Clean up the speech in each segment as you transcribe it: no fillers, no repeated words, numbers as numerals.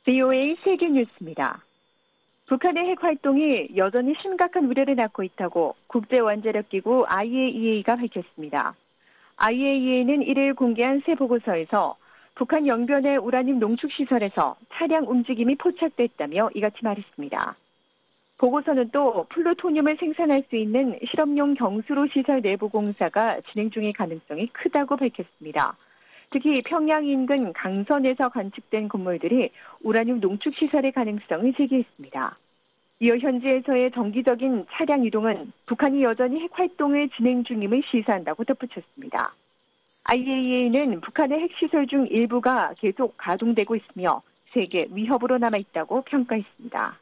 VOA 세계뉴스입니다. 북한의 핵 활동이 여전히 심각한 우려를 낳고 있다고 국제원자력기구 IAEA가 밝혔습니다. IAEA는 1일 공개한 새 보고서에서 북한 영변의 우라늄 농축시설에서 차량 움직임이 포착됐다며 이같이 말했습니다. 보고서는 또 플루토늄을 생산할 수 있는 실험용 경수로 시설 내부 공사가 진행 중일 가능성이 크다고 밝혔습니다. 특히 평양 인근 강선에서 관측된 건물들이 우라늄 농축시설의 가능성을 제기했습니다. 이어 현지에서의 정기적인 차량 이동은 북한이 여전히 핵활동을 진행 중임을 시사한다고 덧붙였습니다. IAEA는 북한의 핵시설 중 일부가 계속 가동되고 있으며 세계 위협으로 남아있다고 평가했습니다.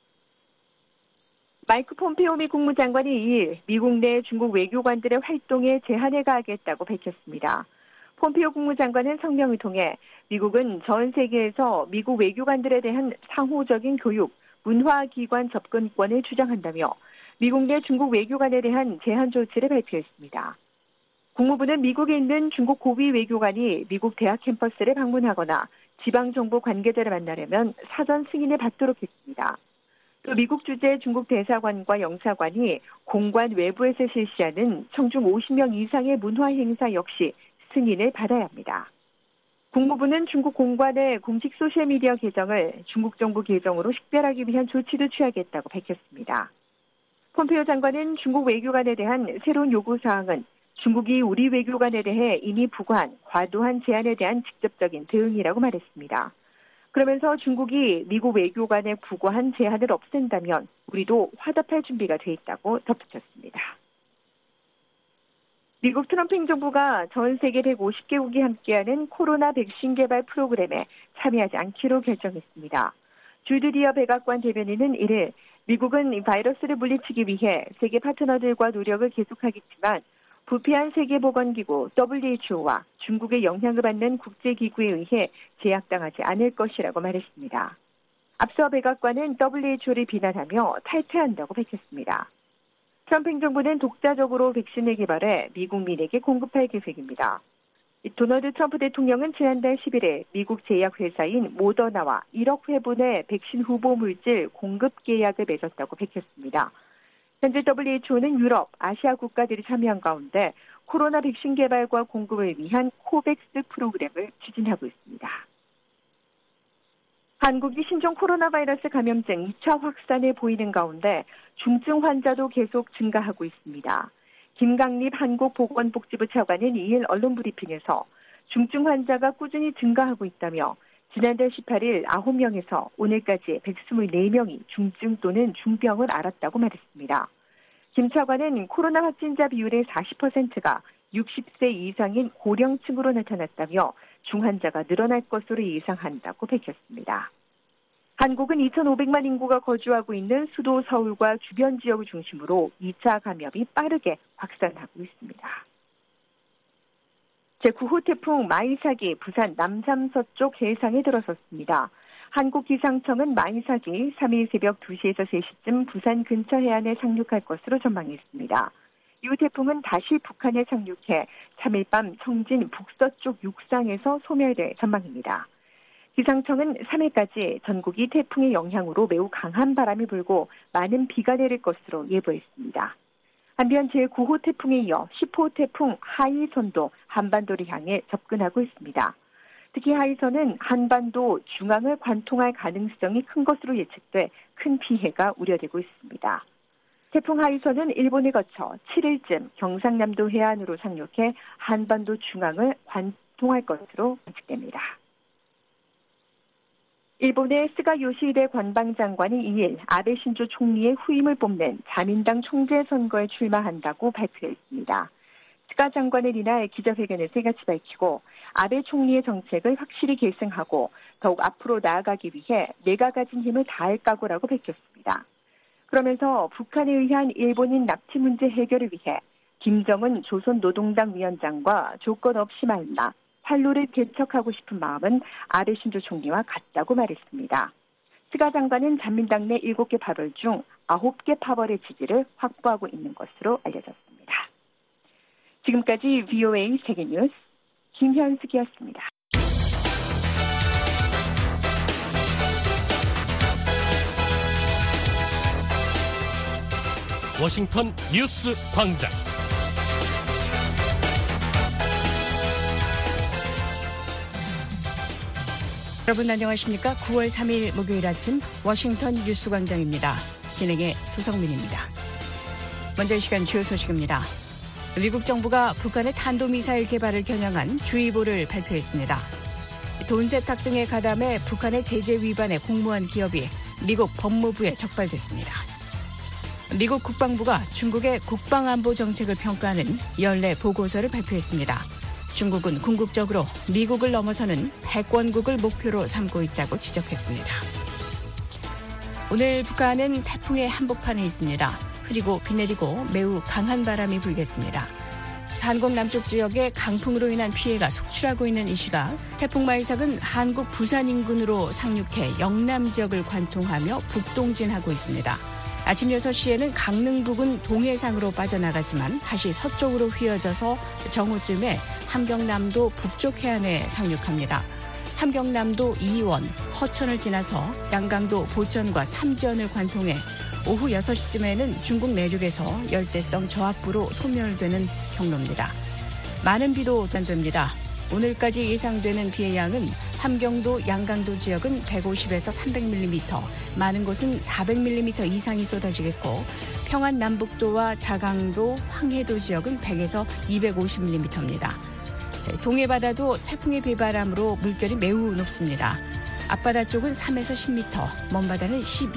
마이크 폼페오 미 국무장관이 2일 미국 내 중국 외교관들의 활동에 제한을 가하겠다고 밝혔습니다. 폼페오 국무장관은 성명을 통해 미국은 전 세계에서 미국 외교관들에 대한 상호적인 교육, 문화기관 접근권을 주장한다며 미국 내 중국 외교관에 대한 제한 조치를 발표했습니다. 국무부는 미국에 있는 중국 고위 외교관이 미국 대학 캠퍼스를 방문하거나 지방정부 관계자를 만나려면 사전 승인을 받도록 했습니다. 또 미국 주재 중국 대사관과 영사관이 공관 외부에서 실시하는 청중 50명 이상의 문화 행사 역시 승인을 받아야 합니다. 국무부는 중국 공관의 공식 소셜미디어 계정을 중국 정부 계정으로 식별하기 위한 조치도 취하겠다고 밝혔습니다. 폼페오 장관은 중국 외교관에 대한 새로운 요구사항은 중국이 우리 외교관에 대해 이미 부과한 과도한 제한에 대한 직접적인 대응이라고 말했습니다. 그러면서 중국이 미국 외교관에 부과한 제한을 없앤다면 우리도 화답할 준비가 돼 있다고 덧붙였습니다. 미국 트럼프 행정부가 전 세계 150개국이 함께하는 코로나 백신 개발 프로그램에 참여하지 않기로 결정했습니다. 주드리어 백악관 대변인은 1일 미국은 이 바이러스를 물리치기 위해 세계 파트너들과 노력을 계속하겠지만 부패한 세계보건기구 WHO와 중국의 영향을 받는 국제기구에 의해 제약당하지 않을 것이라고 말했습니다. 앞서 백악관은 WHO를 비난하며 탈퇴한다고 밝혔습니다. 트럼프 행정부는 독자적으로 백신을 개발해 미국민에게 공급할 계획입니다. 도널드 트럼프 대통령은 지난달 11일 미국 제약회사인 모더나와 1억 회분의 백신 후보 물질 공급 계약을 맺었다고 밝혔습니다. 현재 WHO는 유럽, 아시아 국가들이 참여한 가운데 코로나 백신 개발과 공급을 위한 코백스 프로그램을 추진하고 있습니다. 한국이 신종 코로나 바이러스 감염증 2차 확산을 보이는 가운데 중증 환자도 계속 증가하고 있습니다. 김강립 한국보건복지부 차관은 2일 언론 브리핑에서 중증 환자가 꾸준히 증가하고 있다며 지난달 18일 9명에서 오늘까지 124명이 중증 또는 중병을 앓았다고 말했습니다. 김 차관은 코로나 확진자 비율의 40%가 60세 이상인 고령층으로 나타났다며 중환자가 늘어날 것으로 예상한다고 밝혔습니다. 한국은 2,500만 인구가 거주하고 있는 수도 서울과 주변 지역을 중심으로 2차 감염이 빠르게 확산하고 있습니다. 제9호 태풍 마이삭이 부산 남삼서쪽 해상에 들어섰습니다. 한국기상청은 마이삭이 3일 새벽 2시에서 3시쯤 부산 근처 해안에 상륙할 것으로 전망했습니다. 이후 태풍은 다시 북한에 상륙해 3일 밤 청진 북서쪽 육상에서 소멸될 전망입니다. 기상청은 3일까지 전국이 태풍의 영향으로 매우 강한 바람이 불고 많은 비가 내릴 것으로 예보했습니다. 한편 제9호 태풍에 이어 10호 태풍 하이선도 한반도를 향해 접근하고 있습니다. 특히 하이선은 한반도 중앙을 관통할 가능성이 큰 것으로 예측돼 큰 피해가 우려되고 있습니다. 태풍 하이선은 일본을 거쳐 7일쯤 경상남도 해안으로 상륙해 한반도 중앙을 관통할 것으로 예측됩니다. 일본의 스가 요시히데 관방장관이 2일 아베 신조 총리의 후임을 뽑는 자민당 총재 선거에 출마한다고 발표했습니다. 스가 장관은 이날 기자회견에서 이같이 밝히고 아베 총리의 정책을 확실히 계승하고 더욱 앞으로 나아가기 위해 내가 가진 힘을 다할 각오라고 밝혔습니다. 그러면서 북한에 의한 일본인 납치 문제 해결을 위해 김정은 조선노동당 위원장과 조건 없이 만나 활로를 개척하고 싶은 마음은 아베 신조 총리와 같다고 말했습니다. 스가 장관은 자민당 내 7개 파벌 중 9개 파벌의 지지를 확보하고 있는 것으로 알려졌습니다. 지금까지 VOA 세계뉴스 김현숙이었습니다. 워싱턴 뉴스 광장. 여러분 안녕하십니까? 9월 3일 목요일 아침 워싱턴 뉴스 광장입니다. 진행의 도성민입니다. 먼저 이 시간 주요 소식입니다. 미국 정부가 북한의 탄도미사일 개발을 겨냥한 주의보를 발표했습니다. 돈 세탁 등에 가담해 북한의 제재 위반에 공모한 기업이 미국 법무부에 적발됐습니다. 미국 국방부가 중국의 국방안보 정책을 평가하는 연례 보고서를 발표했습니다. 중국은 궁극적으로 미국을 넘어서는 패권국을 목표로 삼고 있다고 지적했습니다. 오늘 북한은 태풍의 한복판에 있습니다. 흐리고 비 내리고 매우 강한 바람이 불겠습니다. 한국 남쪽 지역에 강풍으로 인한 피해가 속출하고 있는 이 시각 태풍 마이삭은 한국 부산 인근으로 상륙해 영남 지역을 관통하며 북동진하고 있습니다. 아침 6시에는 강릉 부근 동해상으로 빠져나가지만 다시 서쪽으로 휘어져서 정오쯤에 함경남도 북쪽 해안에 상륙합니다. 함경남도 이원, 허천을 지나서 양강도 보천과 삼지연을 관통해 오후 6시쯤에는 중국 내륙에서 열대성 저압부로 소멸되는 경로입니다. 많은 비도 예상됩니다. 오늘까지 예상되는 비의 양은 함경도, 양강도 지역은 150에서 300mm, 많은 곳은 400mm 이상이 쏟아지겠고 평안 남북도와 자강도, 황해도 지역은 100에서 250mm입니다. 동해바다도 태풍의 비바람으로 물결이 매우 높습니다. 앞바다 쪽은 3에서 10m, 먼바다는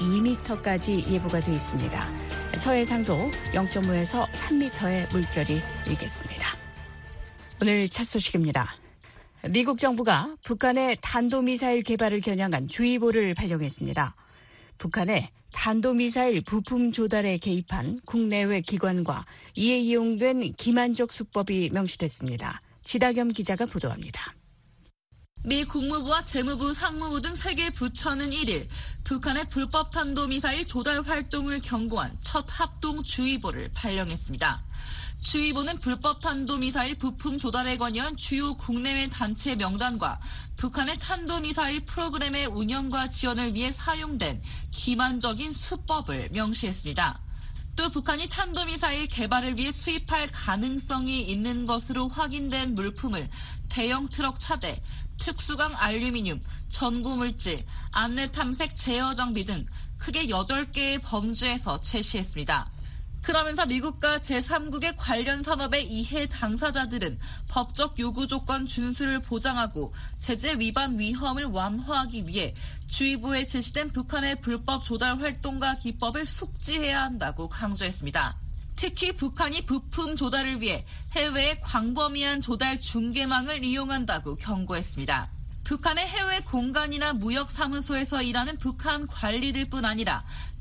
12m까지 예보가 되어 있습니다. 서해상도 0.5에서 3m의 물결이 일겠습니다. 오늘 첫 소식입니다. 미국 정부가 북한의 탄도미사일 개발을 겨냥한 주의보를 발령했습니다. 북한의 탄도미사일 부품 조달에 개입한 국내외 기관과 이에 이용된 기만적 수법이 명시됐습니다. 지다겸 기자가 보도합니다. 미 국무부와 재무부, 상무부 등 3개 부처는 1일 북한의 불법 탄도미사일 조달 활동을 경고한 첫 합동주의보를 발령했습니다. 주의보는 불법 탄도미사일 부품 조달에 관여한 주요 국내외 단체 명단과 북한의 탄도미사일 프로그램의 운영과 지원을 위해 사용된 기만적인 수법을 명시했습니다. 또 북한이 탄도미사일 개발을 위해 수입할 가능성이 있는 것으로 확인된 물품을 대형 트럭 차대, 특수강 알루미늄, 전구물질, 안내 탐색 제어 장비 등 크게 8개의 범주에서 제시했습니다. 그러면서 미국과 제3국의 관련 산업의 이해 당사자들은 법적 요구 조건 준수를 보장하고 제재 위반 위험을 완화하기 위해 주의보에 제시된 북한의 불법 조달 활동과 기법을 숙지해야 한다고 강조했습니다. 특히 북한이 부품 조달을 위해 해외의 광범위한 조달 중개망을 이용한다고 경고했습니다. 북한의 해외 공간이나 무역사무소에서 일하는 북한 관리들뿐 아니라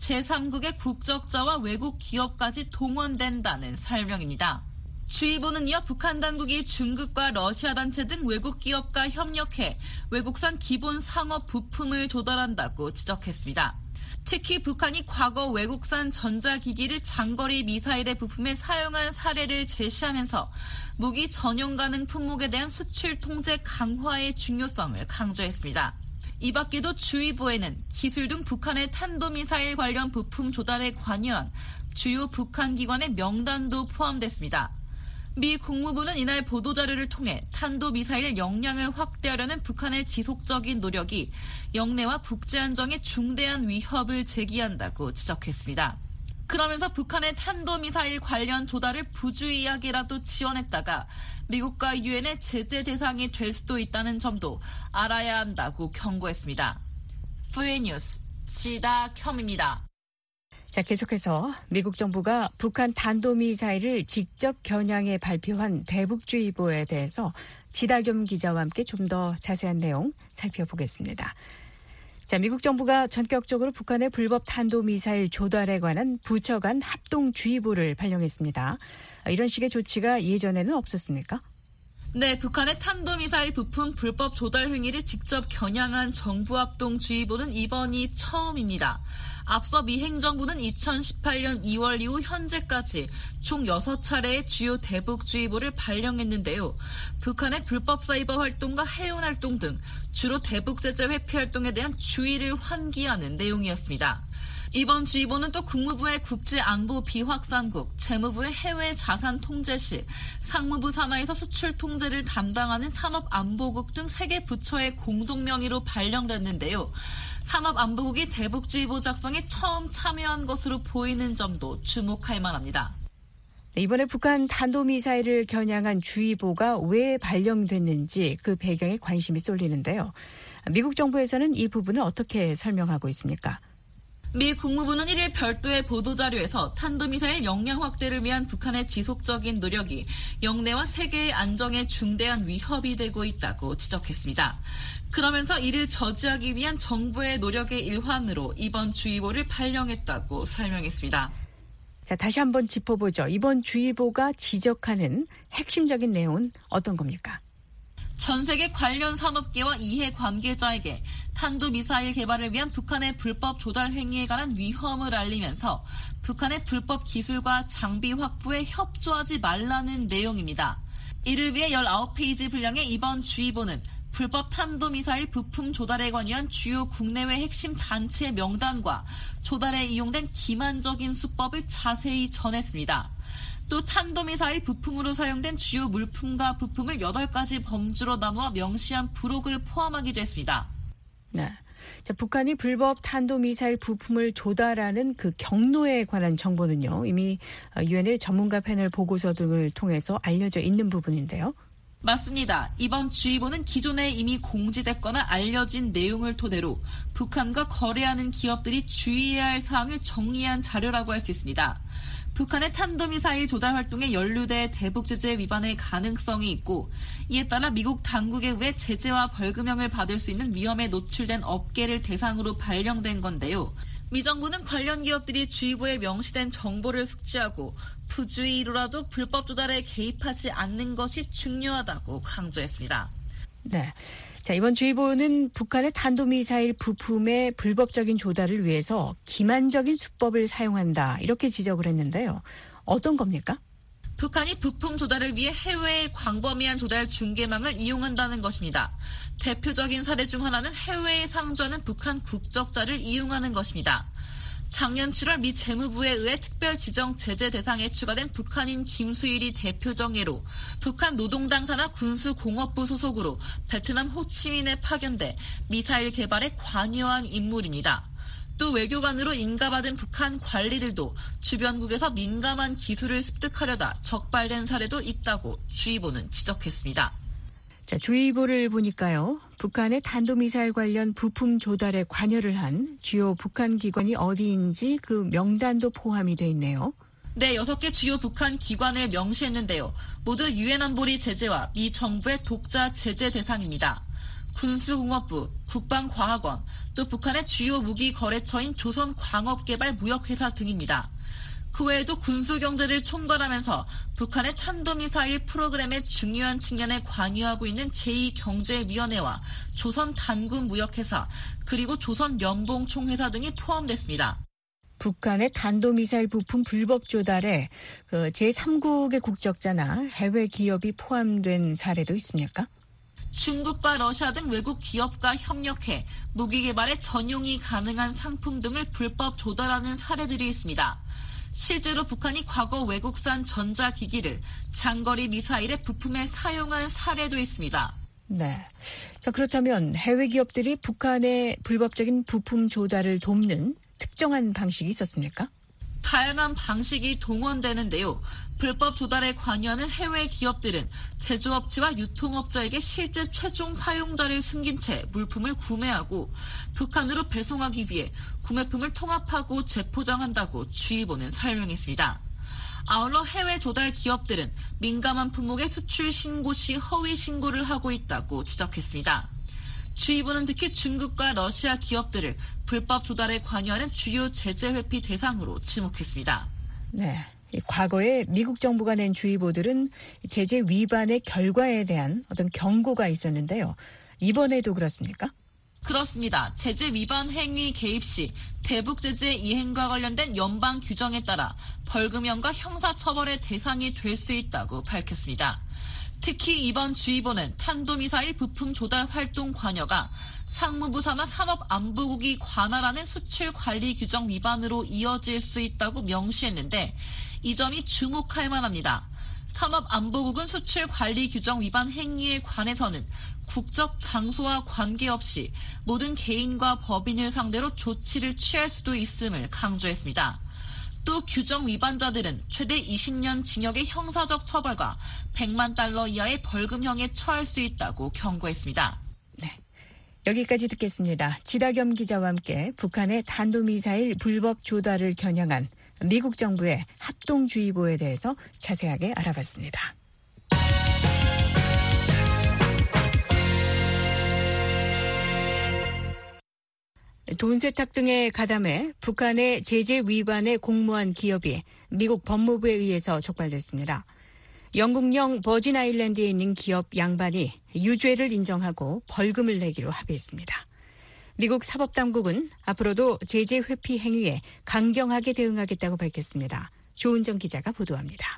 제3국의 국적자와 외국 기업까지 동원된다는 설명입니다. 주의보는 이어 북한 당국이 중국과 러시아 단체 등 외국 기업과 협력해 외국산 기본 상업 부품을 조달한다고 지적했습니다. 특히 북한이 과거 외국산 전자기기를 장거리 미사일의 부품에 사용한 사례를 제시하면서 무기 전용 가능 품목에 대한 수출 통제 강화의 중요성을 강조했습니다. 이 밖에도 주의보에는 기술 등 북한의 탄도미사일 관련 부품 조달에 관여한 주요 북한 기관의 명단도 포함됐습니다. 미 국무부는 이날 보도자료를 통해 탄도미사일 역량을 확대하려는 북한의 지속적인 노력이 영내와 국제안정에 중대한 위협을 제기한다고 지적했습니다. 그러면서 북한의 탄도미사일 관련 조달을 부주의하게라도 지원했다가 미국과 유엔의 제재 대상이 될 수도 있다는 점도 알아야 한다고 경고했습니다. VN뉴스 지다겸입니다. 자, 계속해서 미국 정부가 북한 탄도미사일을 직접 겨냥해 발표한 대북주의보에 대해서 지다겸 기자와 함께 좀 더 자세한 내용 살펴보겠습니다. 자, 미국 정부가 전격적으로 북한의 불법 탄도미사일 조달에 관한 부처 간 합동주의보를 발령했습니다. 이런 식의 조치가 예전에는 없었습니까? 네, 북한의 탄도미사일 부품 불법 조달 행위를 직접 겨냥한 정부합동주의보는 이번이 처음입니다. 앞서 미 행정부는 2018년 2월 이후 현재까지 총 6차례의 주요 대북주의보를 발령했는데요. 북한의 불법 사이버 활동과 해운 활동 등 주로 대북 제재 회피 활동에 대한 주의를 환기하는 내용이었습니다. 이번 주의보는 또 국무부의 국제안보 비확산국, 재무부의 해외 자산 통제실, 상무부 산하에서 수출 통제를 담당하는 산업안보국 등 3개 부처의 공동명의로 발령됐는데요. 산업안보국이 대북주의보 작성에 처음 참여한 것으로 보이는 점도 주목할 만합니다. 이번에 북한 탄도미사일을 겨냥한 주의보가 왜 발령됐는지 그 배경에 관심이 쏠리는데요. 미국 정부에서는 이 부분을 어떻게 설명하고 있습니까? 미 국무부는 1일 별도의 보도자료에서 탄도미사일 역량 확대를 위한 북한의 지속적인 노력이 영내와 세계의 안정에 중대한 위협이 되고 있다고 지적했습니다. 그러면서 이를 저지하기 위한 정부의 노력의 일환으로 이번 주의보를 발령했다고 설명했습니다. 자, 다시 한번 짚어보죠. 이번 주의보가 지적하는 핵심적인 내용은 어떤 겁니까? 전 세계 관련 산업계와 이해관계자에게 탄도미사일 개발을 위한 북한의 불법 조달 행위에 관한 위험을 알리면서 북한의 불법 기술과 장비 확보에 협조하지 말라는 내용입니다. 이를 위해 19페이지 분량의 이번 주의보는 불법 탄도미사일 부품 조달에 관여한 주요 국내외 핵심 단체 명단과 조달에 이용된 기만적인 수법을 자세히 전했습니다. 또 탄도미사일 부품으로 사용된 주요 물품과 부품을 8가지 범주로 나누어 명시한 부록을 포함하기도 했습니다. 네. 자, 북한이 불법 탄도미사일 부품을 조달하는 그 경로에 관한 정보는요. 이미 유엔의 전문가 패널 보고서 등을 통해서 알려져 있는 부분인데요. 맞습니다. 이번 주의보는 기존에 이미 공지됐거나 알려진 내용을 토대로 북한과 거래하는 기업들이 주의해야 할 사항을 정리한 자료라고 할 수 있습니다. 북한의 탄도미사일 조달 활동에 연루돼 대북 제재 위반의 가능성이 있고 이에 따라 미국 당국에 의해 제재와 벌금형을 받을 수 있는 위험에 노출된 업계를 대상으로 발령된 건데요. 미 정부는 관련 기업들이 주의보에 명시된 정보를 숙지하고 부주의로라도 불법 조달에 개입하지 않는 것이 중요하다고 강조했습니다. 네. 자, 이번 주의보는 북한의 탄도미사일 부품의 불법적인 조달을 위해서 기만적인 수법을 사용한다. 이렇게 지적을 했는데요. 어떤 겁니까? 북한이 부품 조달을 위해 해외의 광범위한 조달 중개망을 이용한다는 것입니다. 대표적인 사례 중 하나는 해외에 상주하는 북한 국적자를 이용하는 것입니다. 작년 7월 미 재무부에 의해 특별 지정 제재 대상에 추가된 북한인 김수일이 대표적 예로 북한 노동당 산하 군수공업부 소속으로 베트남 호치민에 파견돼 미사일 개발에 관여한 인물입니다. 또 외교관으로 인가받은 북한 관리들도 주변국에서 민감한 기술을 습득하려다 적발된 사례도 있다고 주의보는 지적했습니다. 자, 주의보를 보니까요. 북한의 탄도미사일 관련 부품 조달에 관여를 한 주요 북한 기관이 어디인지 그 명단도 포함이 돼 있네요. 네, 6개 주요 북한 기관을 명시했는데요. 모두 유엔 안보리 제재와 미 정부의 독자 제재 대상입니다. 군수공업부, 국방과학원, 또 북한의 주요 무기 거래처인 조선광업개발무역회사 등입니다. 그 외에도 군수경제를 총괄하면서 북한의 탄도미사일 프로그램의 중요한 측면에 관여하고 있는 제2경제위원회와 조선단군무역회사 그리고 조선연봉총회사 등이 포함됐습니다. 북한의 탄도미사일 부품 불법 조달에 제3국의 국적자나 해외 기업이 포함된 사례도 있습니까? 중국과 러시아 등 외국 기업과 협력해 무기 개발에 전용이 가능한 상품 등을 불법 조달하는 사례들이 있습니다. 실제로 북한이 과거 외국산 전자기기를 장거리 미사일의 부품에 사용한 사례도 있습니다. 네. 자, 그렇다면 해외 기업들이 북한의 불법적인 부품 조달을 돕는 특정한 방식이 있었습니까? 다양한 방식이 동원되는데요. 불법 조달에 관여하는 해외 기업들은 제조업체와 유통업자에게 실제 최종 사용자를 숨긴 채 물품을 구매하고 북한으로 배송하기 위해 구매품을 통합하고 재포장한다고 주의보는 설명했습니다. 아울러 해외 조달 기업들은 민감한 품목의 수출 신고 시 허위 신고를 하고 있다고 지적했습니다. 주의보는 특히 중국과 러시아 기업들을 불법 조달에 관여하는 주요 제재 회피 대상으로 지목했습니다. 네. 과거에 미국 정부가 낸 주의보들은 제재 위반의 결과에 대한 어떤 경고가 있었는데요. 이번에도 그렇습니까? 그렇습니다. 제재 위반 행위 개입 시 대북 제재 이행과 관련된 연방 규정에 따라 벌금형과 형사처벌의 대상이 될 수 있다고 밝혔습니다. 특히 이번 주의보는 탄도미사일 부품 조달 활동 관여가 상무부 산하 산업안보국이 관할하는 수출 관리 규정 위반으로 이어질 수 있다고 명시했는데 이 점이 주목할 만합니다. 산업안보국은 수출 관리 규정 위반 행위에 관해서는 국적 장소와 관계없이 모든 개인과 법인을 상대로 조치를 취할 수도 있음을 강조했습니다. 또 규정 위반자들은 최대 20년 징역의 형사적 처벌과 100만 달러 이하의 벌금형에 처할 수 있다고 경고했습니다. 네, 여기까지 듣겠습니다. 지다겸 기자와 함께 북한의 탄도미사일 불법 조달을 겨냥한 미국 정부의 합동주의보에 대해서 자세하게 알아봤습니다. 돈 세탁 등에 가담해 북한의 제재 위반에 공모한 기업이 미국 법무부에 의해서 적발됐습니다. 영국령 버진 아일랜드에 있는 기업 양반이 유죄를 인정하고 벌금을 내기로 합의했습니다. 미국 사법당국은 앞으로도 제재 회피 행위에 강경하게 대응하겠다고 밝혔습니다. 조은정 기자가 보도합니다.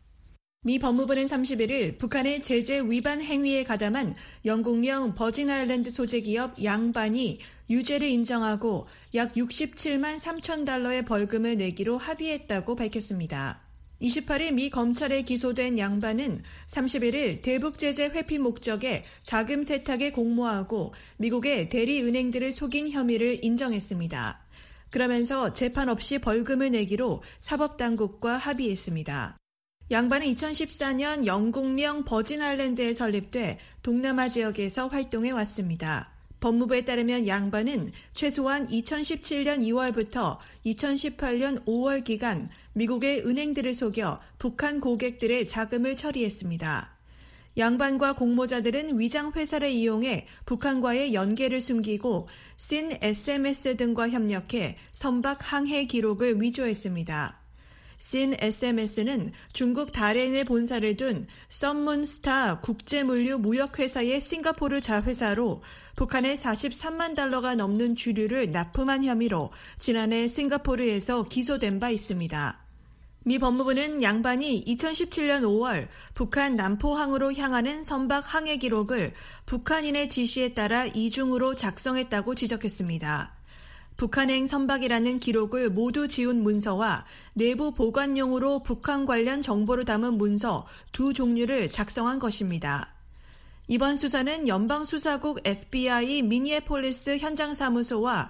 미 법무부는 31일 북한의 제재 위반 행위에 가담한 영국령 버진 아일랜드 소재 기업 양반이 유죄를 인정하고 약 67만 3천 달러의 벌금을 내기로 합의했다고 밝혔습니다. 28일 미 검찰에 기소된 양반은 31일 대북 제재 회피 목적의 자금 세탁에 공모하고 미국의 대리은행들을 속인 혐의를 인정했습니다. 그러면서 재판 없이 벌금을 내기로 사법당국과 합의했습니다. 양반은 2014년 영국령 버진 아일랜드에 설립돼 동남아 지역에서 활동해 왔습니다. 법무부에 따르면 양반은 최소한 2017년 2월부터 2018년 5월 기간 미국의 은행들을 속여 북한 고객들의 자금을 처리했습니다. 양반과 공모자들은 위장 회사를 이용해 북한과의 연계를 숨기고 씬 SMS 등과 협력해 선박 항해 기록을 위조했습니다. 씬 SMS는 중국 다롄에 본사를 둔 썸문스타 국제물류 무역회사의 싱가포르 자회사로 북한에 43만 달러가 넘는 주류를 납품한 혐의로 지난해 싱가포르에서 기소된 바 있습니다. 미 법무부는 양반이 2017년 5월 북한 남포항으로 향하는 선박 항해 기록을 북한인의 지시에 따라 이중으로 작성했다고 지적했습니다. 북한행 선박이라는 기록을 모두 지운 문서와 내부 보관용으로 북한 관련 정보를 담은 문서 두 종류를 작성한 것입니다. 이번 수사는 연방수사국 FBI 미니애폴리스 현장사무소와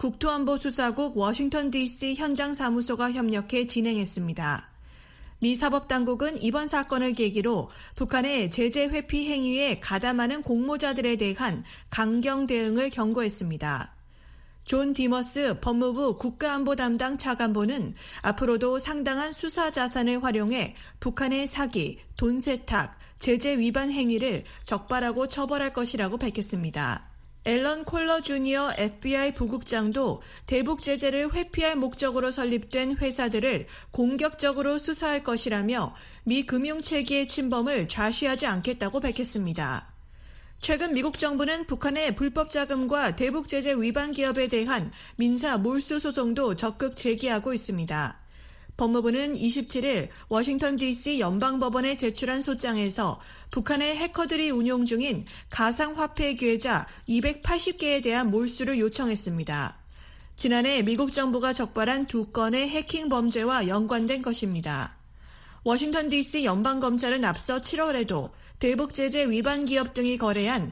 국토안보수사국 워싱턴 DC 현장사무소가 협력해 진행했습니다. 미 사법당국은 이번 사건을 계기로 북한의 제재 회피 행위에 가담하는 공모자들에 대한 강경 대응을 경고했습니다. 존 디머스 법무부 국가안보 담당 차관보는 앞으로도 상당한 수사 자산을 활용해 북한의 사기, 돈 세탁, 제재 위반 행위를 적발하고 처벌할 것이라고 밝혔습니다. 앨런 콜러 주니어 FBI 부국장도 대북 제재를 회피할 목적으로 설립된 회사들을 공격적으로 수사할 것이라며 미 금융체계의 침범을 좌시하지 않겠다고 밝혔습니다. 최근 미국 정부는 북한의 불법 자금과 대북 제재 위반 기업에 대한 민사 몰수 소송도 적극 제기하고 있습니다. 법무부는 27일 워싱턴 DC 연방법원에 제출한 소장에서 북한의 해커들이 운용 중인 가상화폐 계좌 280개에 대한 몰수를 요청했습니다. 지난해 미국 정부가 적발한 2건의 해킹 범죄와 연관된 것입니다. 워싱턴 DC 연방검찰은 앞서 7월에도 대북 제재 위반 기업 등이 거래한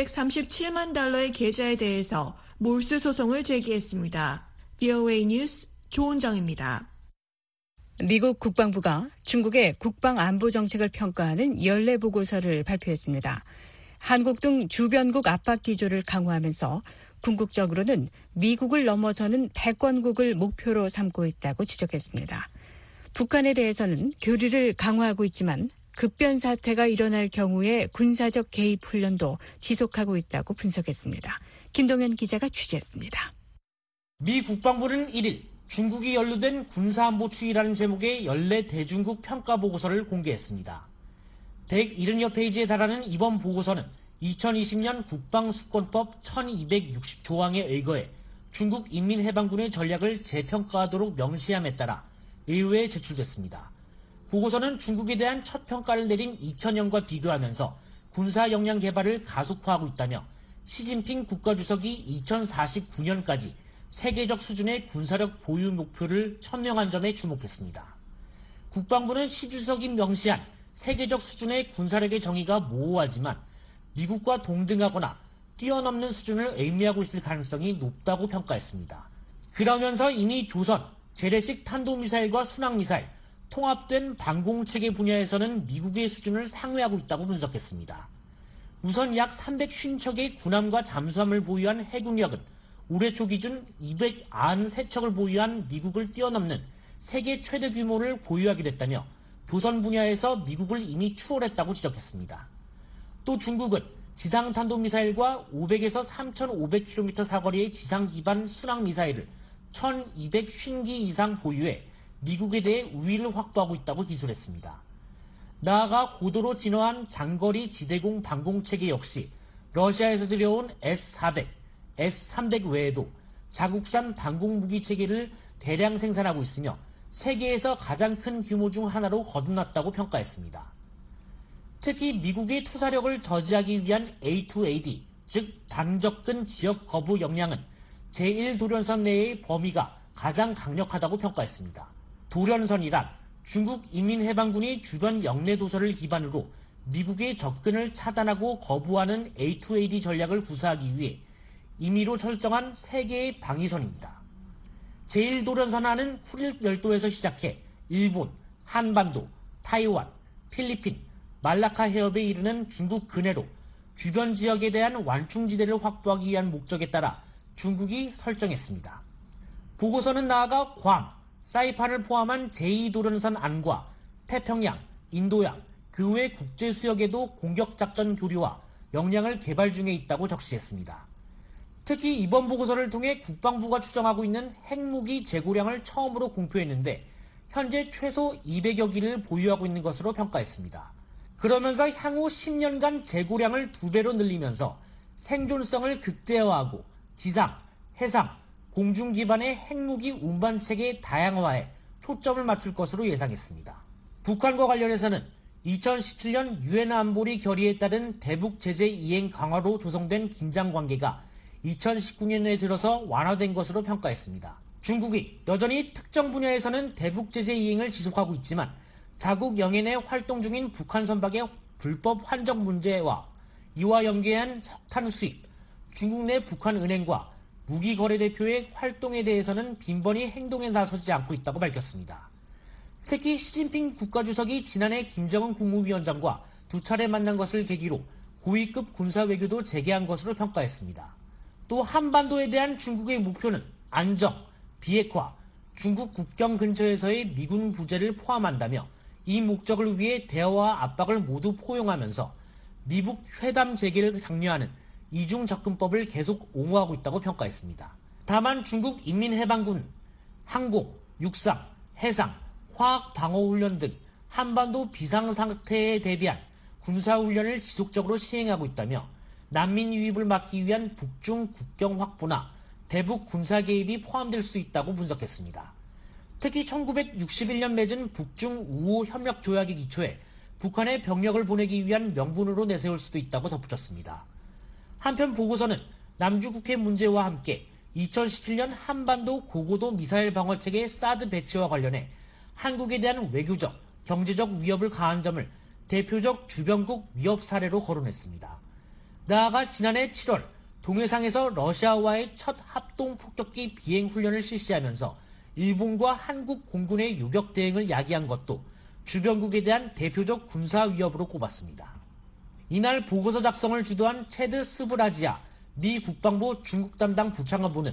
237만 달러의 계좌에 대해서 몰수 소송을 제기했습니다. VOA 뉴스 조은정입니다. 미국 국방부가 중국의 국방안보 정책을 평가하는 연례 보고서를 발표했습니다. 한국 등 주변국 압박 기조를 강화하면서 궁극적으로는 미국을 넘어서는 패권국을 목표로 삼고 있다고 지적했습니다. 북한에 대해서는 교류를 강화하고 있지만 급변 사태가 일어날 경우에 군사적 개입 훈련도 지속하고 있다고 분석했습니다. 김동현 기자가 취재했습니다. 미 국방부는 1일 중국이 연루된 군사안보 추이라는 제목의 연례 대중국 평가 보고서를 공개했습니다. 170여 페이지에 달하는 이번 보고서는 2020년 국방수권법 1260조항에 의거해 중국 인민해방군의 전략을 재평가하도록 명시함에 따라 의회에 제출됐습니다. 보고서는 중국에 대한 첫 평가를 내린 2000년과 비교하면서 군사 역량 개발을 가속화하고 있다며 시진핑 국가주석이 2049년까지 세계적 수준의 군사력 보유 목표를 천명한 점에 주목했습니다. 국방부는 시 주석이 명시한 세계적 수준의 군사력의 정의가 모호하지만 미국과 동등하거나 뛰어넘는 수준을 의미하고 있을 가능성이 높다고 평가했습니다. 그러면서 이미 조선, 재래식 탄도미사일과 순항미사일, 통합된 방공체계 분야에서는 미국의 수준을 상회하고 있다고 분석했습니다. 우선 약 350척의 군함과 잠수함을 보유한 해군력은 올해 초 기준 293척을 보유한 미국을 뛰어넘는 세계 최대 규모를 보유하게 됐다며 조선 분야에서 미국을 이미 추월했다고 지적했습니다. 또 중국은 지상탄도미사일과 500에서 3,500km 사거리의 지상기반 순항미사일을 1,250기 이상 보유해 미국에 대해 우위를 확보하고 있다고 기술했습니다. 나아가 고도로 진화한 장거리 지대공 방공체계 역시 러시아에서 들여온 S-400, S-300 외에도 자국산 방공무기체계를 대량 생산하고 있으며 세계에서 가장 큰 규모 중 하나로 거듭났다고 평가했습니다. 특히 미국의 투사력을 저지하기 위한 A2AD, 즉 단접근 지역 거부 역량은 제1도련선 내의 범위가 가장 강력하다고 평가했습니다. 도련선이란 중국 인민해방군이 주변 영내도서를 기반으로 미국의 접근을 차단하고 거부하는 A2AD 전략을 구사하기 위해 임의로 설정한 세계의 방위선입니다. 제1도련선하는 쿠릴 열도에서 시작해 일본, 한반도, 타이완, 필리핀, 말라카 해협에 이르는 중국 근해로 주변 지역에 대한 완충지대를 확보하기 위한 목적에 따라 중국이 설정했습니다. 보고서는 나아가 괌, 사이판을 포함한 제2도련선 안과 태평양, 인도양, 그 외 국제수역에도 공격작전 교류와 역량을 개발 중에 있다고 적시했습니다. 특히 이번 보고서를 통해 국방부가 추정하고 있는 핵무기 재고량을 처음으로 공표했는데 현재 최소 200여 기를 보유하고 있는 것으로 평가했습니다. 그러면서 향후 10년간 재고량을 2배로 늘리면서 생존성을 극대화하고 지상, 해상, 공중 기반의 핵무기 운반체계 다양화에 초점을 맞출 것으로 예상했습니다. 북한과 관련해서는 2017년 유엔 안보리 결의에 따른 대북 제재 이행 강화로 조성된 긴장관계가 2019년에 들어서 완화된 것으로 평가했습니다. 중국이 여전히 특정 분야에서는 대북 제재 이행을 지속하고 있지만 자국 영해내 활동 중인 북한 선박의 불법 환적 문제와 이와 연계한 석탄 수입, 중국 내 북한 은행과 무기거래대표의 활동에 대해서는 빈번히 행동에 나서지 않고 있다고 밝혔습니다. 특히 시진핑 국가주석이 지난해 김정은 국무위원장과 2차례 만난 것을 계기로 고위급 군사외교도 재개한 것으로 평가했습니다. 또 한반도에 대한 중국의 목표는 안정, 비핵화, 중국 국경 근처에서의 미군 부재를 포함한다며 이 목적을 위해 대화와 압박을 모두 포용하면서 미북 회담 재개를 강요하는 이중접근법을 계속 옹호하고 있다고 평가했습니다. 다만 중국 인민해방군 항공, 육상, 해상, 화학 방어훈련 등 한반도 비상상태에 대비한 군사훈련을 지속적으로 시행하고 있다며 난민 유입을 막기 위한 북중 국경 확보나 대북 군사 개입이 포함될 수 있다고 분석했습니다. 특히 1961년 맺은 북중 우호 협력 조약의 기초에 북한에 병력을 보내기 위한 명분으로 내세울 수도 있다고 덧붙였습니다. 한편 보고서는 남중국해 문제와 함께 2017년 한반도 고고도 미사일 방어체계 사드 배치와 관련해 한국에 대한 외교적, 경제적 위협을 가한 점을 대표적 주변국 위협 사례로 거론했습니다. 나아가 지난해 7월 동해상에서 러시아와의 첫 합동 폭격기 비행 훈련을 실시하면서 일본과 한국 공군의 요격 대응을 야기한 것도 주변국에 대한 대표적 군사 위협으로 꼽았습니다. 이날 보고서 작성을 주도한 체드 스브라지아 미 국방부 중국 담당 부창관보는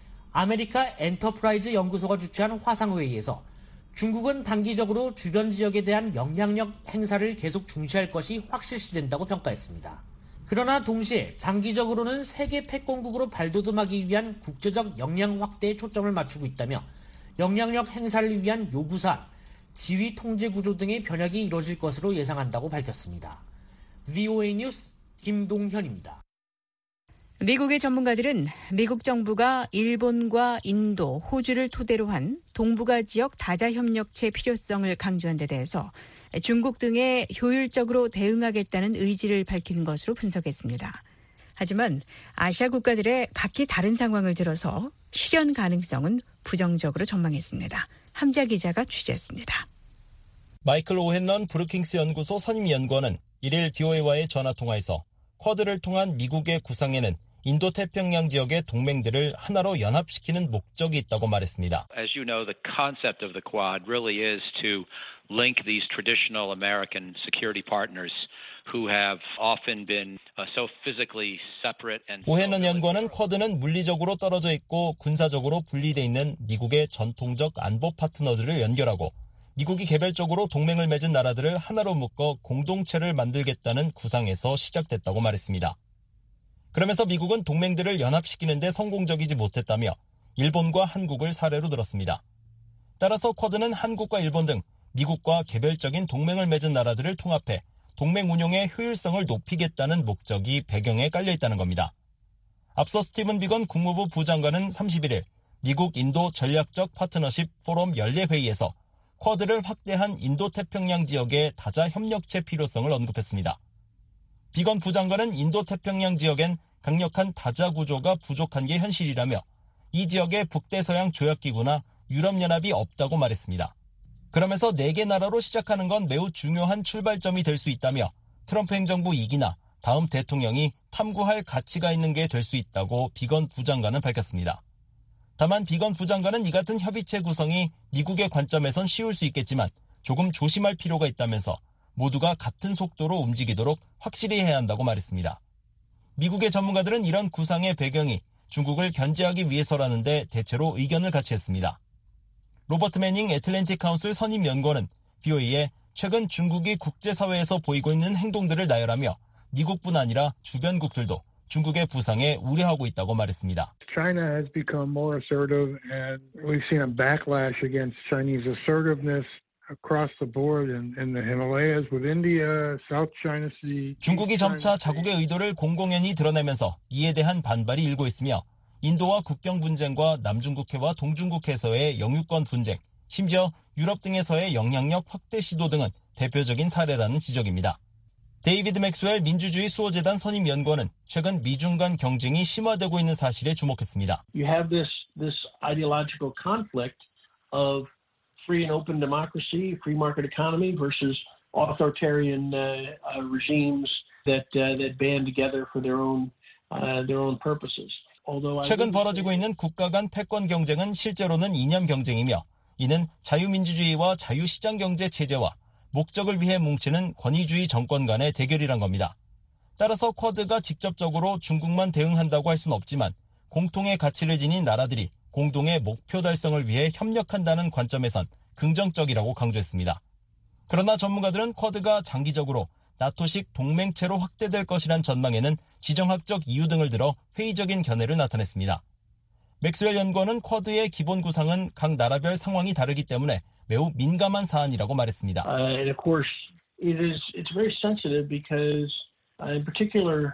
아메리카 엔터프라이즈 연구소가 주최한 화상회의에서 중국은 단기적으로 주변 지역에 대한 영향력 행사를 계속 중시할 것이 확실시된다고 평가했습니다. 그러나 동시에 장기적으로는 세계 패권국으로 발돋움하기 위한 국제적 역량 확대에 초점을 맞추고 있다며 영향력 행사를 위한 요구사안, 지휘 통제 구조 등의 변혁이 이뤄질 것으로 예상한다고 밝혔습니다. VOA 뉴스 김동현입니다. 미국의 전문가들은 미국 정부가 일본과 인도, 호주를 토대로 한 동북아 지역 다자 협력체 필요성을 강조한 데 대해서 중국 등에 효율적으로 대응하겠다는 의지를 밝힌 것으로 분석했습니다. 하지만 아시아 국가들의 각기 다른 상황을 들어서 실현 가능성은 부정적으로 전망했습니다. 함지아 기자가 취재했습니다. 마이클 오헨런 브루킹스 연구소 선임연구원은 1일 BOA와의 전화통화에서 쿼드를 통한 미국의 구상에는 인도태평양 지역의 동맹들을 하나로 연합시키는 목적이 있다고 말했습니다. As you know, the concept of the Quad really is to link these traditional American security partners who have often been so physically separate and 오헨런 연구원은 쿼드는 물리적으로 떨어져 있고 군사적으로 분리돼 있는 미국의 전통적 안보 파트너들을 연결하고 미국이 개별적으로 동맹을 맺은 나라들을 하나로 묶어 공동체를 만들겠다는 구상에서 시작됐다고 말했습니다. 그러면서 미국은 동맹들을 연합시키는 데 성공적이지 못했다며 일본과 한국을 사례로 들었습니다. 따라서 쿼드는 한국과 일본 등 미국과 개별적인 동맹을 맺은 나라들을 통합해 동맹 운용의 효율성을 높이겠다는 목적이 배경에 깔려 있다는 겁니다. 앞서 스티븐 비건 국무부 부장관은 31일 미국 인도 전략적 파트너십 포럼 연례회의에서 쿼드를 확대한 인도태평양 지역의 다자 협력체 필요성을 언급했습니다. 비건 부장관은 인도태평양 지역엔 강력한 다자 구조가 부족한 게 현실이라며 이 지역에 북대서양 조약기구나 유럽연합이 없다고 말했습니다. 그러면서 4개 나라로 시작하는 건 매우 중요한 출발점이 될 수 있다며 트럼프 행정부 2기나 다음 대통령이 탐구할 가치가 있는 게 될 수 있다고 비건 부장관은 밝혔습니다. 다만 비건 부장관은 이 같은 협의체 구성이 미국의 관점에선 쉬울 수 있겠지만 조금 조심할 필요가 있다면서 모두가 같은 속도로 움직이도록 확실히 해야 한다고 말했습니다. 미국의 전문가들은 이런 구상의 배경이 중국을 견제하기 위해서라는데 대체로 의견을 같이 했습니다. 로버트 매닝 애틀랜틱 카운슬 선임 연구원은 BOA에 최근 중국이 국제사회에서 보이고 있는 행동들을 나열하며 미국뿐 아니라 주변국들도 중국의 부상에 우려하고 있다고 말했습니다. China has become more assertive and we've seen a backlash against Chinese assertiveness across the board in the Himalayas with India, South China Sea. 중국이 점차 자국의 의도를 공공연히 드러내면서 이에 대한 반발이 일고 있으며 인도와 국경 분쟁과 남중국해와 동중국해에서의 영유권 분쟁, 심지어 유럽 등에서의 영향력 확대 시도 등은 대표적인 사례라는 지적입니다. 데이비드 맥스웰 민주주의 수호재단 선임 연구원은 최근 미중 간 경쟁이 심화되고 있는 사실에 주목했습니다. You have this ideological conflict of free and open democracy, free market economy versus authoritarian regimes that band together for their own purposes. 최근 벌어지고 있는 국가 간 패권 경쟁은 실제로는 이념 경쟁이며 이는 자유민주주의와 자유시장 경제 체제와 목적을 위해 뭉치는 권위주의 정권 간의 대결이란 겁니다. 따라서 쿼드가 직접적으로 중국만 대응한다고 할 수는 없지만 공통의 가치를 지닌 나라들이 공동의 목표 달성을 위해 협력한다는 관점에선 긍정적이라고 강조했습니다. 그러나 전문가들은 쿼드가 장기적으로 나토식 동맹체로 확대될 것이란 전망에는 지정학적 이유 등을 들어 회의적인 견해를 나타냈습니다. 맥스웰 연구원은 쿼드의 기본 구상은 각 나라별 상황이 다르기 때문에 매우 민감한 사안이라고 말했습니다. And of course, it's very sensitive because, in particular,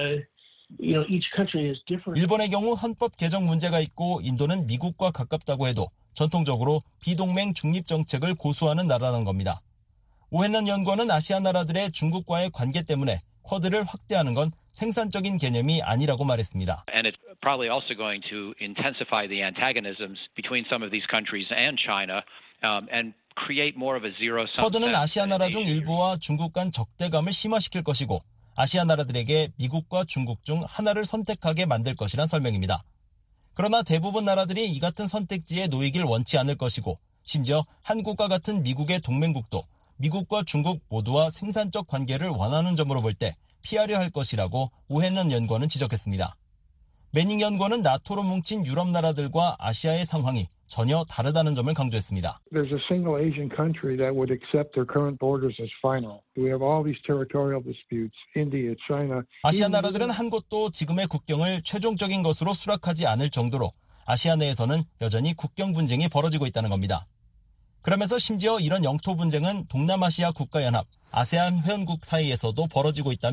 each country is different. 일본의 경우 헌법 개정 문제가 있고 인도는 미국과 가깝다고 해도 전통적으로 비동맹 중립 정책을 고수하는 나라라는 겁니다. 오헨런 연구원은 아시아 나라들의 중국과의 관계 때문에 쿼드를 확대하는 건 생산적인 개념이 아니라고 말했습니다. And it's probably also going to intensify the antagonisms between some of these countries and China and create more of a zero-sum. 쿼드는 아시아 나라 중 일부와 중국 간 적대감을 심화시킬 것이고 아시아 나라들에게 미국과 중국 중 하나를 선택하게 만들 것이란 설명입니다. 그러나 대부분 나라들이 이 같은 선택지에 놓이길 원치 않을 것이고 심지어 한국과 같은 미국의 동맹국도 미국과 중국 모두와 생산적 관계를 원하는 점으로 볼 때 피하려 할 것이라고 오헨런 연구원은 지적했습니다. 매닝 연구원은 나토로 뭉친 유럽 나라들과 아시아의 상황이 전혀 다르다는 점을 강조했습니다. There's a single Asian country that would accept their current borders as final. We have all these territorial disputes. India, China. 아시아 나라들은 한 곳도 지금의 국경을 최종적인 것으로 수락하지 않을 정도로 아시아 내에서는 여전히 국경 분쟁이 벌어지고 있다는 겁니다. 그러면서 심지어 이런 영토 분쟁은 동남아시아 국가연합, 아세안 회원국 사이에서도 벌어지고 있다며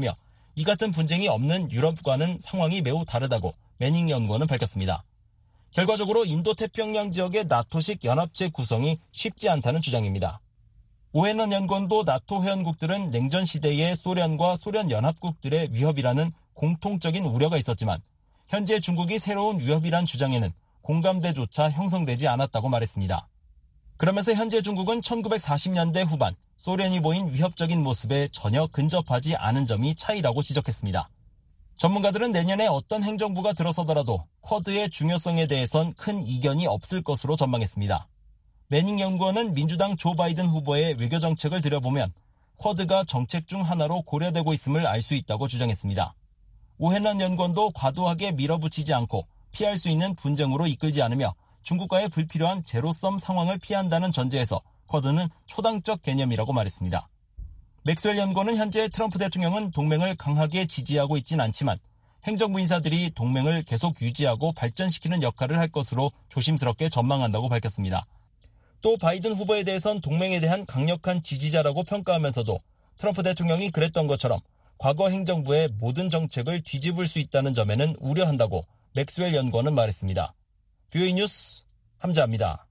이 같은 분쟁이 없는 유럽과는 상황이 매우 다르다고 매닝 연구원은 밝혔습니다. 결과적으로 인도태평양 지역의 나토식 연합체 구성이 쉽지 않다는 주장입니다. 오해넌 연구원도 나토 회원국들은 냉전 시대의 소련과 소련 연합국들의 위협이라는 공통적인 우려가 있었지만 현재 중국이 새로운 위협이란 주장에는 공감대조차 형성되지 않았다고 말했습니다. 그러면서 현재 중국은 1940년대 후반 소련이 보인 위협적인 모습에 전혀 근접하지 않은 점이 차이라고 지적했습니다. 전문가들은 내년에 어떤 행정부가 들어서더라도 쿼드의 중요성에 대해선 큰 이견이 없을 것으로 전망했습니다. 매닝 연구원은 민주당 조 바이든 후보의 외교정책을 들여보면 쿼드가 정책 중 하나로 고려되고 있음을 알 수 있다고 주장했습니다. 오해넌 연구원도 과도하게 밀어붙이지 않고 피할 수 있는 분쟁으로 이끌지 않으며 중국과의 불필요한 제로섬 상황을 피한다는 전제에서 쿼드는 초당적 개념이라고 말했습니다. 맥스웰 연구원은 현재 트럼프 대통령은 동맹을 강하게 지지하고 있진 않지만 행정부 인사들이 동맹을 계속 유지하고 발전시키는 역할을 할 것으로 조심스럽게 전망한다고 밝혔습니다. 또 바이든 후보에 대해선 동맹에 대한 강력한 지지자라고 평가하면서도 트럼프 대통령이 그랬던 것처럼 과거 행정부의 모든 정책을 뒤집을 수 있다는 점에는 우려한다고 맥스웰 연구원은 말했습니다. 뷰이 뉴스 함자입니다.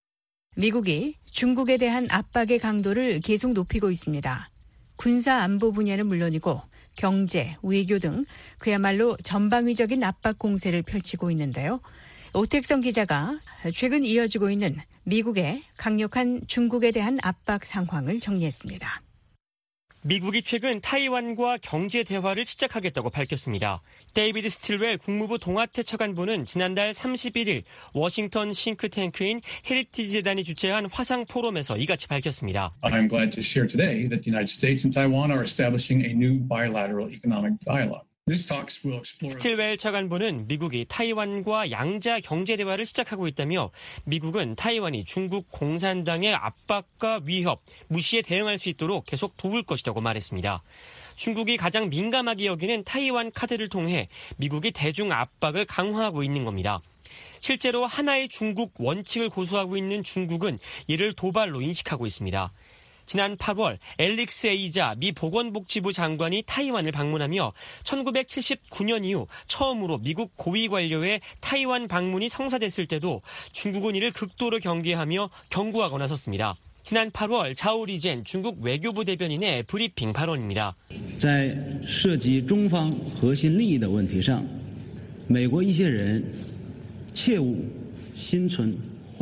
미국이 중국에 대한 압박의 강도를 계속 높이고 있습니다. 군사 안보 분야는 물론이고 경제, 외교 등 그야말로 전방위적인 압박 공세를 펼치고 있는데요. 오택성 기자가 최근 이어지고 있는 미국의 강력한 중국에 대한 압박 상황을 정리했습니다. 미국이 최근 타이완과 경제 대화를 시작하겠다고 밝혔습니다. 데이비드 스틸웰 국무부 동아태처관보는 지난달 31일 워싱턴 싱크탱크인 헤리티지 재단이 주최한 화상 포럼에서 이같이 밝혔습니다. I'm glad to share today that the United States and Taiwan are establishing a new bilateral economic dialogue. 스틸웰 차관보는 미국이 타이완과 양자 경제 대화를 시작하고 있다며 미국은 타이완이 중국 공산당의 압박과 위협, 무시에 대응할 수 있도록 계속 도울 것이라고 말했습니다. 중국이 가장 민감하게 여기는 타이완 카드를 통해 미국이 대중 압박을 강화하고 있는 겁니다. 실제로 하나의 중국 원칙을 고수하고 있는 중국은 이를 도발로 인식하고 있습니다. 지난 8월 앨릭스 에이자 미 보건복지부 장관이 타이완을 방문하며 1979년 이후 처음으로 미국 고위 관료의 타이완 방문이 성사됐을 때도 중국은 이를 극도로 경계하며 경고하고 나섰습니다. 지난 8월 자오 리젠 중국 외교부 대변인의 브리핑 발언입니다. 在涉及中方核心利益的问题上，美国一些人切勿心存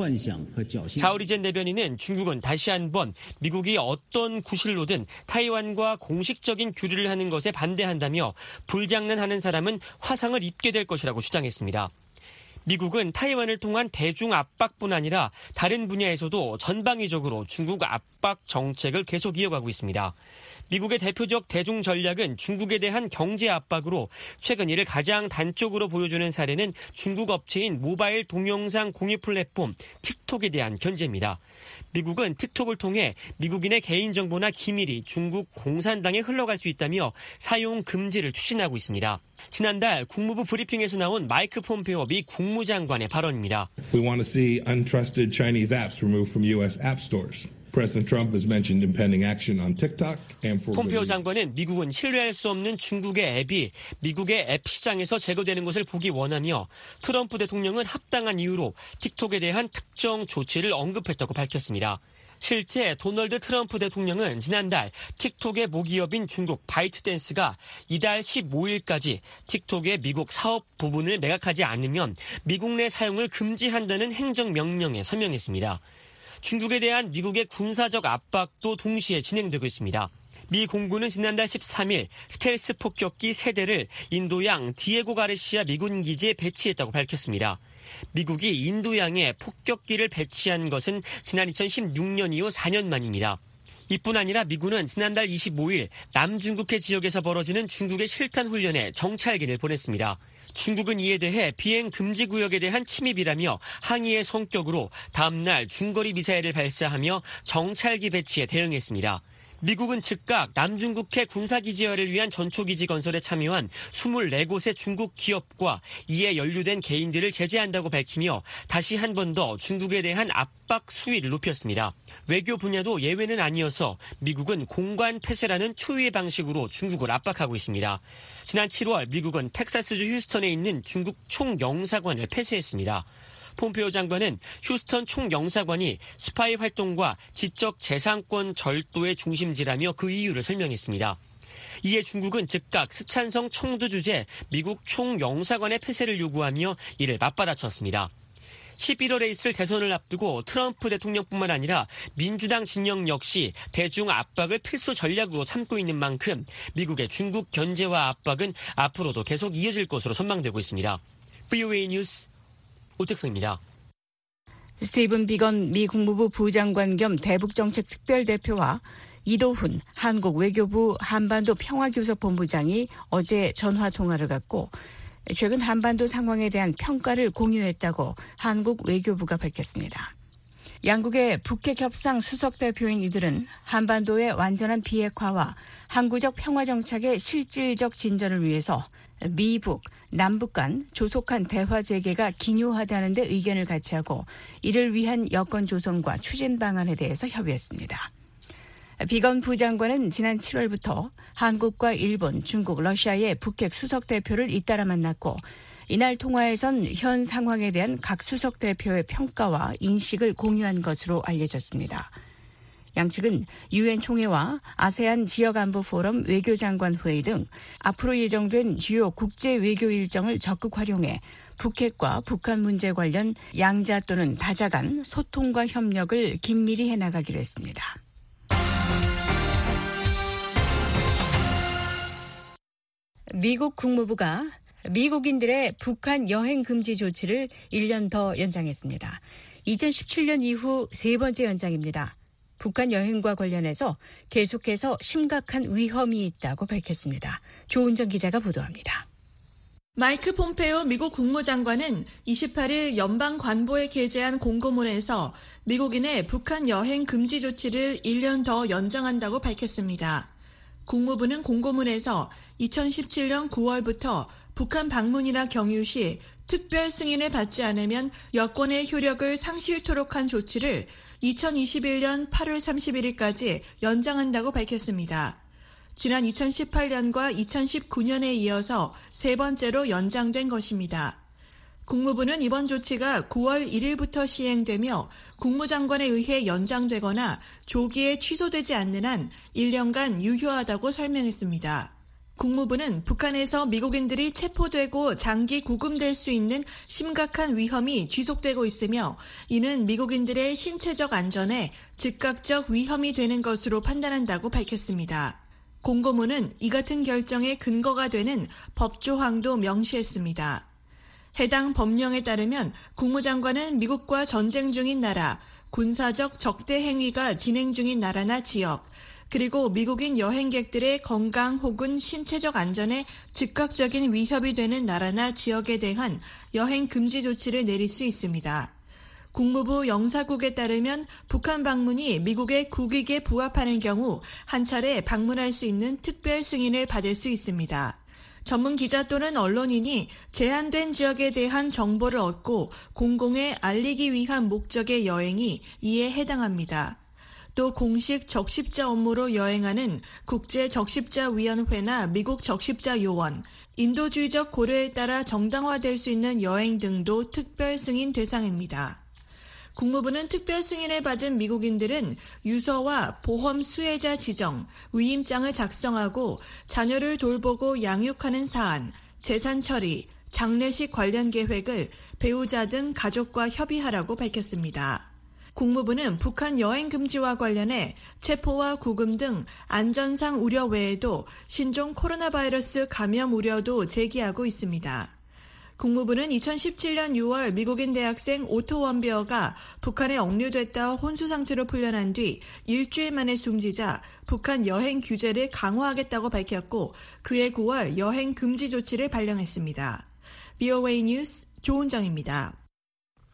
자오리젠 대변인은 중국은 다시 한번 미국이 어떤 구실로든 타이완과 공식적인 교류를 하는 것에 반대한다며 불장난하는 사람은 화상을 입게 될 것이라고 주장했습니다. 미국은 타이완을 통한 대중 압박뿐 아니라 다른 분야에서도 전방위적으로 중국 압박 정책을 계속 이어가고 있습니다. 미국의 대표적 대중 전략은 중국에 대한 경제 압박으로 최근 이를 가장 단적으로 보여주는 사례는 중국 업체인 모바일 동영상 공유 플랫폼 틱톡에 대한 견제입니다. 미국은 틱톡을 통해 미국인의 개인정보나 기밀이 중국 공산당에 흘러갈 수 있다며 사용 금지를 추진하고 있습니다. 지난달 국무부 브리핑에서 나온 마이크 폼페오 미 국무장관의 발언입니다. We want to see untrusted Chinese apps removed from U.S. app stores. President Trump has mentioned impending action on TikTok and for 폼페오 장관은 미국은 신뢰할 수 없는 중국의 앱이 미국의 앱 시장에서 제거되는 것을 보기 원하며 트럼프 대통령은 합당한 이유로 틱톡에 대한 특정 조치를 언급했다고 밝혔습니다. 실제 도널드 트럼프 대통령은 지난달 틱톡의 모기업인 중국 바이트댄스가 이달 15일까지 틱톡의 미국 사업 부분을 매각하지 않으면 미국 내 사용을 금지한다는 행정명령에 서명했습니다. 중국에 대한 미국의 군사적 압박도 동시에 진행되고 있습니다. 미 공군은 지난달 13일 스텔스 폭격기 3대를 인도양 디에고 가르시아 미군 기지에 배치했다고 밝혔습니다. 미국이 인도양에 폭격기를 배치한 것은 지난 2016년 이후 4년 만입니다. 이뿐 아니라 미군은 지난달 25일 남중국해 지역에서 벌어지는 중국의 실탄 훈련에 정찰기를 보냈습니다. 중국은 이에 대해 비행 금지 구역에 대한 침입이라며 항의의 성격으로 다음 날 중거리 미사일을 발사하며 정찰기 배치에 대응했습니다. 미국은 즉각 남중국해 군사기지화를 위한 전초기지 건설에 참여한 24곳의 중국 기업과 이에 연루된 개인들을 제재한다고 밝히며 다시 한 번 더 중국에 대한 압박 수위를 높였습니다. 외교 분야도 예외는 아니어서 미국은 공관 폐쇄라는 초유의 방식으로 중국을 압박하고 있습니다. 지난 7월 미국은 텍사스주 휴스턴에 있는 중국 총영사관을 폐쇄했습니다. 폼페오 장관은 휴스턴 총영사관이 스파이 활동과 지적 재산권 절도의 중심지라며 그 이유를 설명했습니다. 이에 중국은 즉각 스촨성 청두 주재 미국 총영사관의 폐쇄를 요구하며 이를 맞받아쳤습니다. 11월에 있을 대선을 앞두고 트럼프 대통령뿐만 아니라 민주당 진영 역시 대중 압박을 필수 전략으로 삼고 있는 만큼 미국의 중국 견제와 압박은 앞으로도 계속 이어질 것으로 전망되고 있습니다. VOA 뉴스 오택성입니다. 스티븐 비건 미 국무부 부장관 겸 대북정책특별대표와 이도훈 한국 외교부 한반도 평화교섭본부장이 어제 전화통화를 갖고 최근 한반도 상황에 대한 평가를 공유했다고 한국 외교부가 밝혔습니다. 양국의 북핵협상 수석대표인 이들은 한반도의 완전한 비핵화와 항구적 평화정착의 실질적 진전을 위해서 미북, 남북 간 조속한 대화 재개가 기요하다는 데 의견을 같이 하고 이를 위한 여건 조성과 추진 방안에 대해서 협의했습니다. 비건 부장관은 지난 7월부터 한국과 일본, 중국, 러시아의 북핵 수석대표를 잇따라 만났고 이날 통화에선 현 상황에 대한 각 수석대표의 평가와 인식을 공유한 것으로 알려졌습니다. 양측은 유엔 총회와 아세안 지역안보포럼 외교장관 회의 등 앞으로 예정된 주요 국제 외교 일정을 적극 활용해 북핵과 북한 문제 관련 양자 또는 다자 간 소통과 협력을 긴밀히 해나가기로 했습니다. 미국 국무부가 미국인들의 북한 여행 금지 조치를 1년 더 연장했습니다. 2017년 이후 세 번째 연장입니다. 북한 여행과 관련해서 계속해서 심각한 위험이 있다고 밝혔습니다. 조은정 기자가 보도합니다. 마이크 폼페오 미국 국무장관은 28일 연방관보에 게재한 공고문에서 미국인의 북한 여행 금지 조치를 1년 더 연장한다고 밝혔습니다. 국무부는 공고문에서 2017년 9월부터 북한 방문이나 경유 시 특별 승인을 받지 않으면 여권의 효력을 상실토록 한 조치를 2021년 8월 31일까지 연장한다고 밝혔습니다. 지난 2018년과 2019년에 이어서 세 번째로 연장된 것입니다. 국무부는 이번 조치가 9월 1일부터 시행되며 국무장관에 의해 연장되거나 조기에 취소되지 않는 한 1년간 유효하다고 설명했습니다. 국무부는 북한에서 미국인들이 체포되고 장기 구금될 수 있는 심각한 위험이 지속되고 있으며 이는 미국인들의 신체적 안전에 즉각적 위험이 되는 것으로 판단한다고 밝혔습니다. 공고문은 이 같은 결정의 근거가 되는 법조항도 명시했습니다. 해당 법령에 따르면 국무장관은 미국과 전쟁 중인 나라, 군사적 적대 행위가 진행 중인 나라나 지역, 그리고 미국인 여행객들의 건강 혹은 신체적 안전에 즉각적인 위협이 되는 나라나 지역에 대한 여행 금지 조치를 내릴 수 있습니다. 국무부 영사국에 따르면 북한 방문이 미국의 국익에 부합하는 경우 한 차례 방문할 수 있는 특별 승인을 받을 수 있습니다. 전문 기자 또는 언론인이 제한된 지역에 대한 정보를 얻고 공공에 알리기 위한 목적의 여행이 이에 해당합니다. 또 공식 적십자 업무로 여행하는 국제적십자위원회나 미국 적십자요원, 인도주의적 고려에 따라 정당화될 수 있는 여행 등도 특별 승인 대상입니다. 국무부는 특별 승인을 받은 미국인들은 유서와 보험 수혜자 지정, 위임장을 작성하고 자녀를 돌보고 양육하는 사안, 재산 처리, 장례식 관련 계획을 배우자 등 가족과 협의하라고 밝혔습니다. 국무부는 북한 여행 금지와 관련해 체포와 구금 등 안전상 우려 외에도 신종 코로나 바이러스 감염 우려도 제기하고 있습니다. 국무부는 2017년 6월 미국인 대학생 오토 원베어가 북한에 억류됐다 혼수 상태로 풀려난 뒤 일주일 만에 숨지자 북한 여행 규제를 강화하겠다고 밝혔고 그해 9월 여행 금지 조치를 발령했습니다. VOA 뉴스 조은정입니다.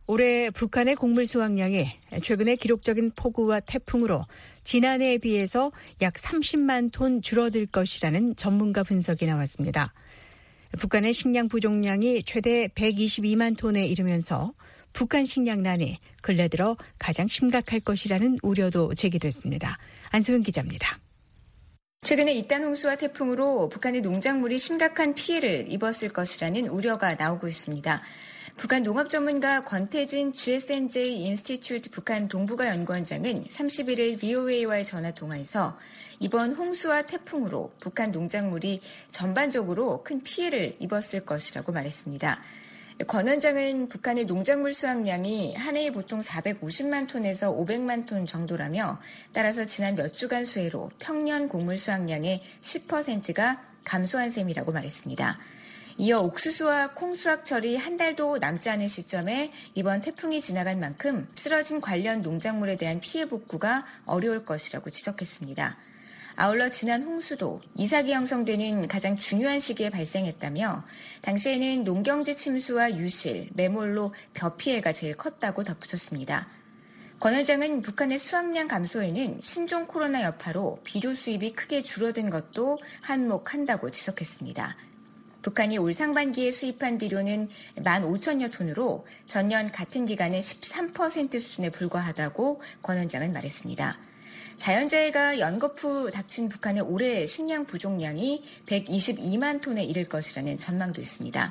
올해 북한의 곡물 수확량이 최근에 기록적인 폭우와 태풍으로 지난해에 비해서 약 30만 톤 줄어들 것이라는 전문가 분석이 나왔습니다. 북한의 식량 부족량이 최대 122만 톤에 이르면서 북한 식량난이 근래 들어 가장 심각할 것이라는 우려도 제기됐습니다. 안소영 기자입니다. 최근에 잇단 홍수와 태풍으로 북한의 농작물이 심각한 피해를 입었을 것이라는 우려가 나오고 있습니다. 북한 농업 전문가 권태진 GSNJ 인스티튜트 북한 동북아 연구원장은 31일 VOA와의 전화 통화에서 이번 홍수와 태풍으로 북한 농작물이 전반적으로 큰 피해를 입었을 것이라고 말했습니다. 권 원장은 북한의 농작물 수확량이 한 해에 보통 450만 톤에서 500만 톤 정도라며 따라서 지난 몇 주간 수해로 평년 곡물 수확량의 10%가 감소한 셈이라고 말했습니다. 이어 옥수수와 콩 수확철이 한 달도 남지 않은 시점에 이번 태풍이 지나간 만큼 쓰러진 관련 농작물에 대한 피해 복구가 어려울 것이라고 지적했습니다. 아울러 지난 홍수도 이삭이 형성되는 가장 중요한 시기에 발생했다며 당시에는 농경지 침수와 유실, 매몰로 벼 피해가 제일 컸다고 덧붙였습니다. 권 원장은 북한의 수확량 감소에는 신종 코로나 여파로 비료 수입이 크게 줄어든 것도 한몫한다고 지적했습니다. 북한이 올 상반기에 수입한 비료는 15,000여 톤으로 전년 같은 기간의 13% 수준에 불과하다고 권 원장은 말했습니다. 자연재해가 연거푸 닥친 북한의 올해 식량 부족량이 122만 톤에 이를 것이라는 전망도 있습니다.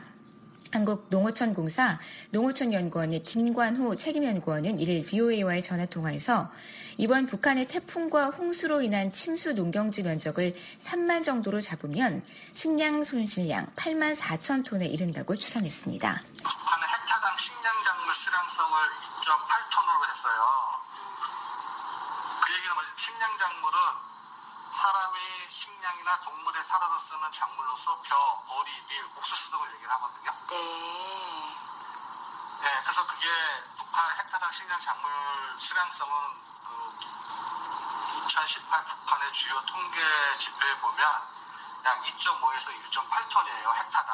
한국농어촌공사 농어촌연구원의 김관호 책임연구원은 1일 VOA와의 전화통화에서 이번 북한의 태풍과 홍수로 인한 침수 농경지 면적을 3만 정도로 잡으면 식량 손실량 8만 4천 톤에 이른다고 추산했습니다. 북한의 헥타당 식량작물 수량성을 2.8톤으로 했어요. 그 얘기는 뭐지? 식량작물은 사람의 식량이나 동물의 사료로 쓰는 작물로서 벼, 보리, 밀, 옥수수 등을 얘기를 하거든요. 네, 그래서 그게 북한 헥타당 식량 작물 수량성은 2018 북한의 주요 통계 지표에 보면 약 2.5에서 1.8톤이에요, 헥타당.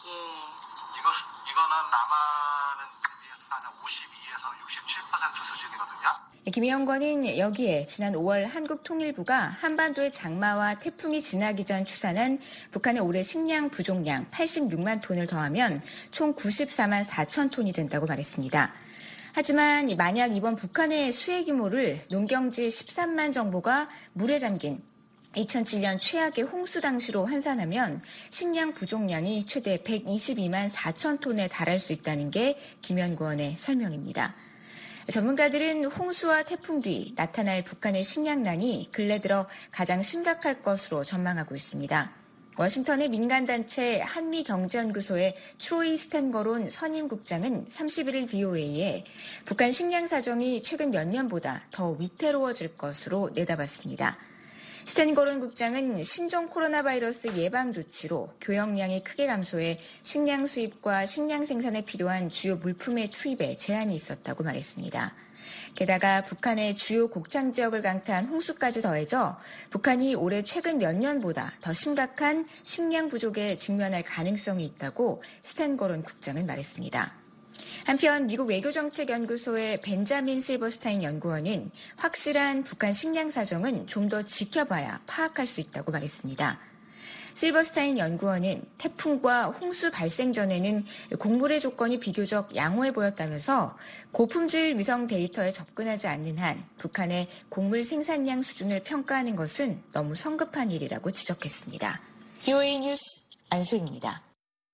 이거는 남한은 비해서 한 52에서 67% 수준이거든요. 김 의원관은 여기에 지난 5월 한국통일부가 한반도의 장마와 태풍이 지나기 전 추산한 북한의 올해 식량 부족량 86만 톤을 더하면 총 94만 4천 톤이 된다고 말했습니다. 하지만 만약 이번 북한의 수해 규모를 농경지 13만 정보가 물에 잠긴 2007년 최악의 홍수 당시로 환산하면 식량 부족량이 최대 122만 4천 톤에 달할 수 있다는 게 김 연구원의 설명입니다. 전문가들은 홍수와 태풍 뒤 나타날 북한의 식량난이 근래 들어 가장 심각할 것으로 전망하고 있습니다. 워싱턴의 민간단체 한미경제연구소의 트로이 스탠거론 선임국장은 31일 VOA에 북한 식량 사정이 최근 몇 년보다 더 위태로워질 것으로 내다봤습니다. 스탠거론 국장은 신종 코로나 바이러스 예방 조치로 교역량이 크게 감소해 식량 수입과 식량 생산에 필요한 주요 물품의 투입에 제한이 있었다고 말했습니다. 게다가 북한의 주요 곡창 지역을 강타한 홍수까지 더해져 북한이 올해 최근 몇 년보다 더 심각한 식량 부족에 직면할 가능성이 있다고 스탠거론 국장은 말했습니다. 한편 미국 외교정책연구소의 벤자민 실버스타인 연구원은 확실한 북한 식량 사정은 좀 더 지켜봐야 파악할 수 있다고 말했습니다. 실버스타인 연구원은 태풍과 홍수 발생 전에는 곡물의 조건이 비교적 양호해 보였다면서 고품질 위성 데이터에 접근하지 않는 한 북한의 곡물 생산량 수준을 평가하는 것은 너무 성급한 일이라고 지적했습니다. VOA 뉴스 안소희입니다.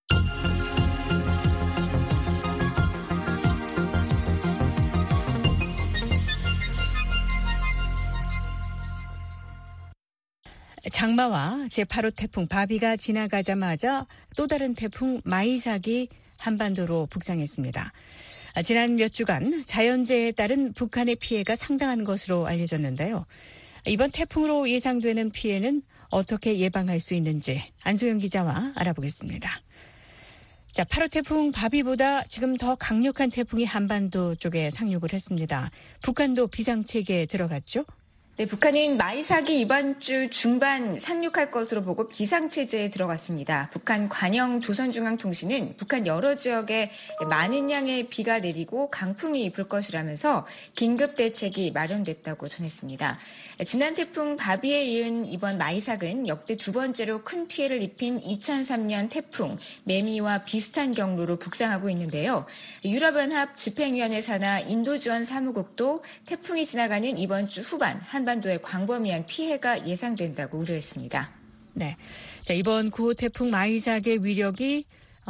장마와 제8호 태풍 바비가 지나가자마자 또 다른 태풍 마이삭이 한반도로 북상했습니다. 지난 몇 주간 자연재해에 따른 북한의 피해가 상당한 것으로 알려졌는데요. 이번 태풍으로 예상되는 피해는 어떻게 예방할 수 있는지 안소영 기자와 알아보겠습니다. 자, 8호 태풍 바비보다 지금 더 강력한 태풍이 한반도 쪽에 상륙을 했습니다. 북한도 비상체계에 들어갔죠? 네, 북한은 마이삭이 이번 주 중반 상륙할 것으로 보고 비상체제에 들어갔습니다. 북한 관영 조선중앙통신은 북한 여러 지역에 많은 양의 비가 내리고 강풍이 불 것이라면서 긴급 대책이 마련됐다고 전했습니다. 지난 태풍 바비에 이은 이번 마이삭은 역대 두 번째로 큰 피해를 입힌 2003년 태풍 매미와 비슷한 경로로 북상하고 있는데요. 유럽연합 집행위원회 산하 인도지원 사무국도 태풍이 지나가는 이번 주 후반 한반도에 광범위한 피해가 예상된다고 우려했습니다. 네, 자, 이번 9호 태풍 마이삭의 위력이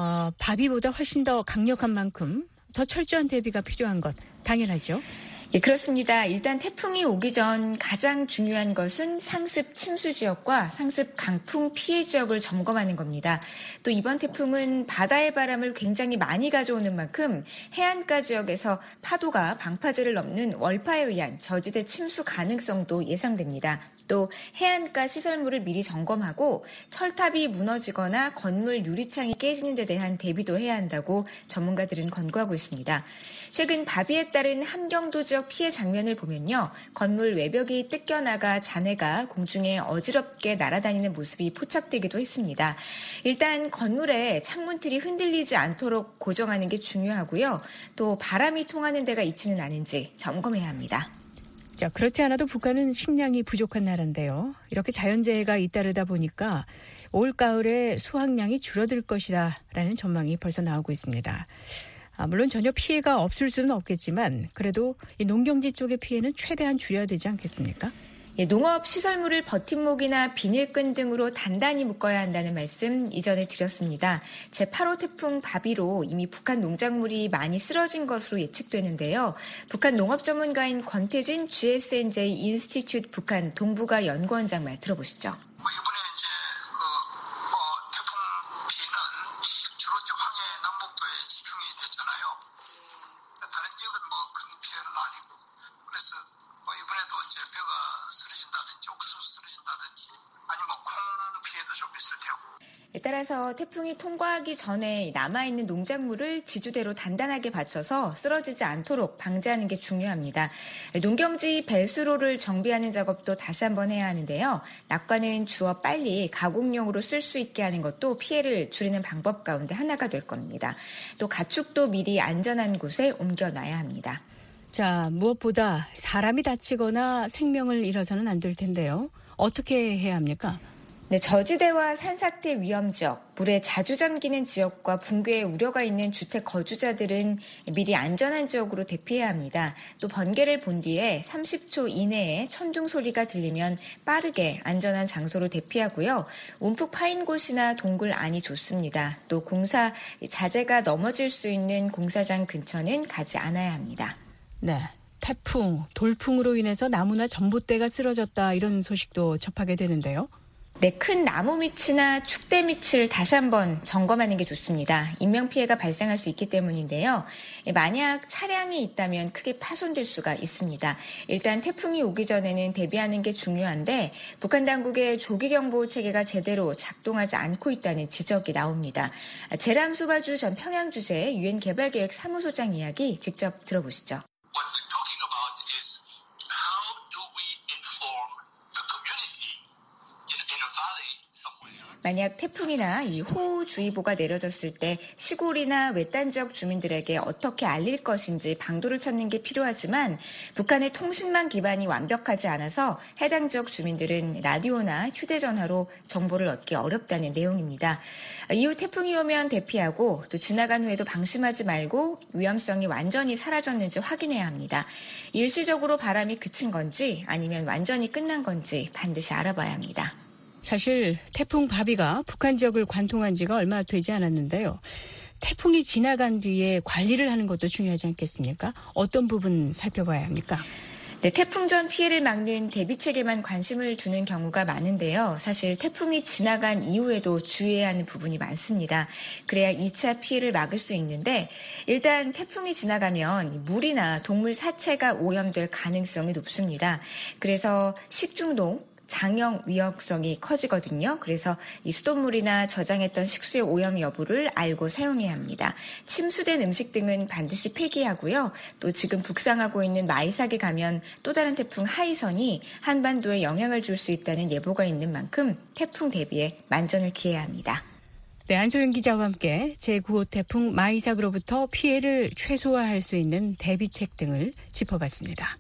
바비보다 훨씬 더 강력한 만큼 더 철저한 대비가 필요한 것 당연하죠. 예, 그렇습니다. 일단 태풍이 오기 전 가장 중요한 것은 상습 침수 지역과 상습 강풍 피해 지역을 점검하는 겁니다. 또 이번 태풍은 바다의 바람을 굉장히 많이 가져오는 만큼 해안가 지역에서 파도가 방파제를 넘는 월파에 의한 저지대 침수 가능성도 예상됩니다. 또 해안가 시설물을 미리 점검하고 철탑이 무너지거나 건물 유리창이 깨지는 데 대한 대비도 해야 한다고 전문가들은 권고하고 있습니다. 최근 바비에 따른 함경도 지역 피해 장면을 보면요. 건물 외벽이 뜯겨나가 잔해가 공중에 어지럽게 날아다니는 모습이 포착되기도 했습니다. 일단 건물에 창문틀이 흔들리지 않도록 고정하는 게 중요하고요. 또 바람이 통하는 데가 있지는 않은지 점검해야 합니다. 자, 그렇지 않아도 북한은 식량이 부족한 나라인데요. 이렇게 자연재해가 잇따르다 보니까 올 가을에 수확량이 줄어들 것이라는 전망이 벌써 나오고 있습니다. 물론 전혀 피해가 없을 수는 없겠지만 그래도 이 농경지 쪽의 피해는 최대한 줄여야 되지 않겠습니까? 예, 농업 시설물을 버팀목이나 비닐끈 등으로 단단히 묶어야 한다는 말씀 이전에 드렸습니다. 제8호 태풍 바비로 이미 북한 농작물이 많이 쓰러진 것으로 예측되는데요. 북한 농업 전문가인 권태진 GSNJ 인스티튜트 북한 동북아 연구원장 말 들어보시죠. 따라서 태풍이 통과하기 전에 남아있는 농작물을 지주대로 단단하게 받쳐서 쓰러지지 않도록 방지하는 게 중요합니다. 농경지 배수로를 정비하는 작업도 다시 한번 해야 하는데요. 낙과는 주워 빨리 가공용으로 쓸 수 있게 하는 것도 피해를 줄이는 방법 가운데 하나가 될 겁니다. 또 가축도 미리 안전한 곳에 옮겨놔야 합니다. 자, 무엇보다 사람이 다치거나 생명을 잃어서는 안 될 텐데요. 어떻게 해야 합니까? 네, 저지대와 산사태 위험 지역, 물에 자주 잠기는 지역과 붕괴의 우려가 있는 주택 거주자들은 미리 안전한 지역으로 대피해야 합니다. 또 번개를 본 뒤에 30초 이내에 천둥 소리가 들리면 빠르게 안전한 장소로 대피하고요. 움푹 파인 곳이나 동굴 안이 좋습니다. 또 공사 자재가 넘어질 수 있는 공사장 근처는 가지 않아야 합니다. 네. 태풍, 돌풍으로 인해서 나무나 전봇대가 쓰러졌다 이런 소식도 접하게 되는데요. 네, 큰 나무 밑이나 축대 밑을 다시 한번 점검하는 게 좋습니다. 인명피해가 발생할 수 있기 때문인데요. 만약 차량이 있다면 크게 파손될 수가 있습니다. 일단 태풍이 오기 전에는 대비하는 게 중요한데 북한 당국의 조기경보 체계가 제대로 작동하지 않고 있다는 지적이 나옵니다. 제람 소바주 전 평양주재 유엔 개발계획 사무소장 이야기 직접 들어보시죠. 만약 태풍이나 이 호우주의보가 내려졌을 때 시골이나 외딴 지역 주민들에게 어떻게 알릴 것인지 방도를 찾는 게 필요하지만 북한의 통신망 기반이 완벽하지 않아서 해당 지역 주민들은 라디오나 휴대전화로 정보를 얻기 어렵다는 내용입니다. 이후 태풍이 오면 대피하고 또 지나간 후에도 방심하지 말고 위험성이 완전히 사라졌는지 확인해야 합니다. 일시적으로 바람이 그친 건지 아니면 완전히 끝난 건지 반드시 알아봐야 합니다. 사실 태풍 바비가 북한 지역을 관통한 지가 얼마 되지 않았는데요. 태풍이 지나간 뒤에 관리를 하는 것도 중요하지 않겠습니까? 어떤 부분 살펴봐야 합니까? 네, 태풍 전 피해를 막는 대비책에만 관심을 두는 경우가 많은데요. 사실 태풍이 지나간 이후에도 주의해야 하는 부분이 많습니다. 그래야 2차 피해를 막을 수 있는데 일단 태풍이 지나가면 물이나 동물 사체가 오염될 가능성이 높습니다. 그래서 식중독, 장형 위험성이 커지거든요. 그래서 이 수돗물이나 저장했던 식수의 오염 여부를 알고 사용해야 합니다. 침수된 음식 등은 반드시 폐기하고요. 또 지금 북상하고 있는 마이삭에 가면 또 다른 태풍 하이선이 한반도에 영향을 줄 수 있다는 예보가 있는 만큼 태풍 대비에 만전을 기해야 합니다. 네, 안소영 기자와 함께 제9호 태풍 마이삭으로부터 피해를 최소화할 수 있는 대비책 등을 짚어봤습니다.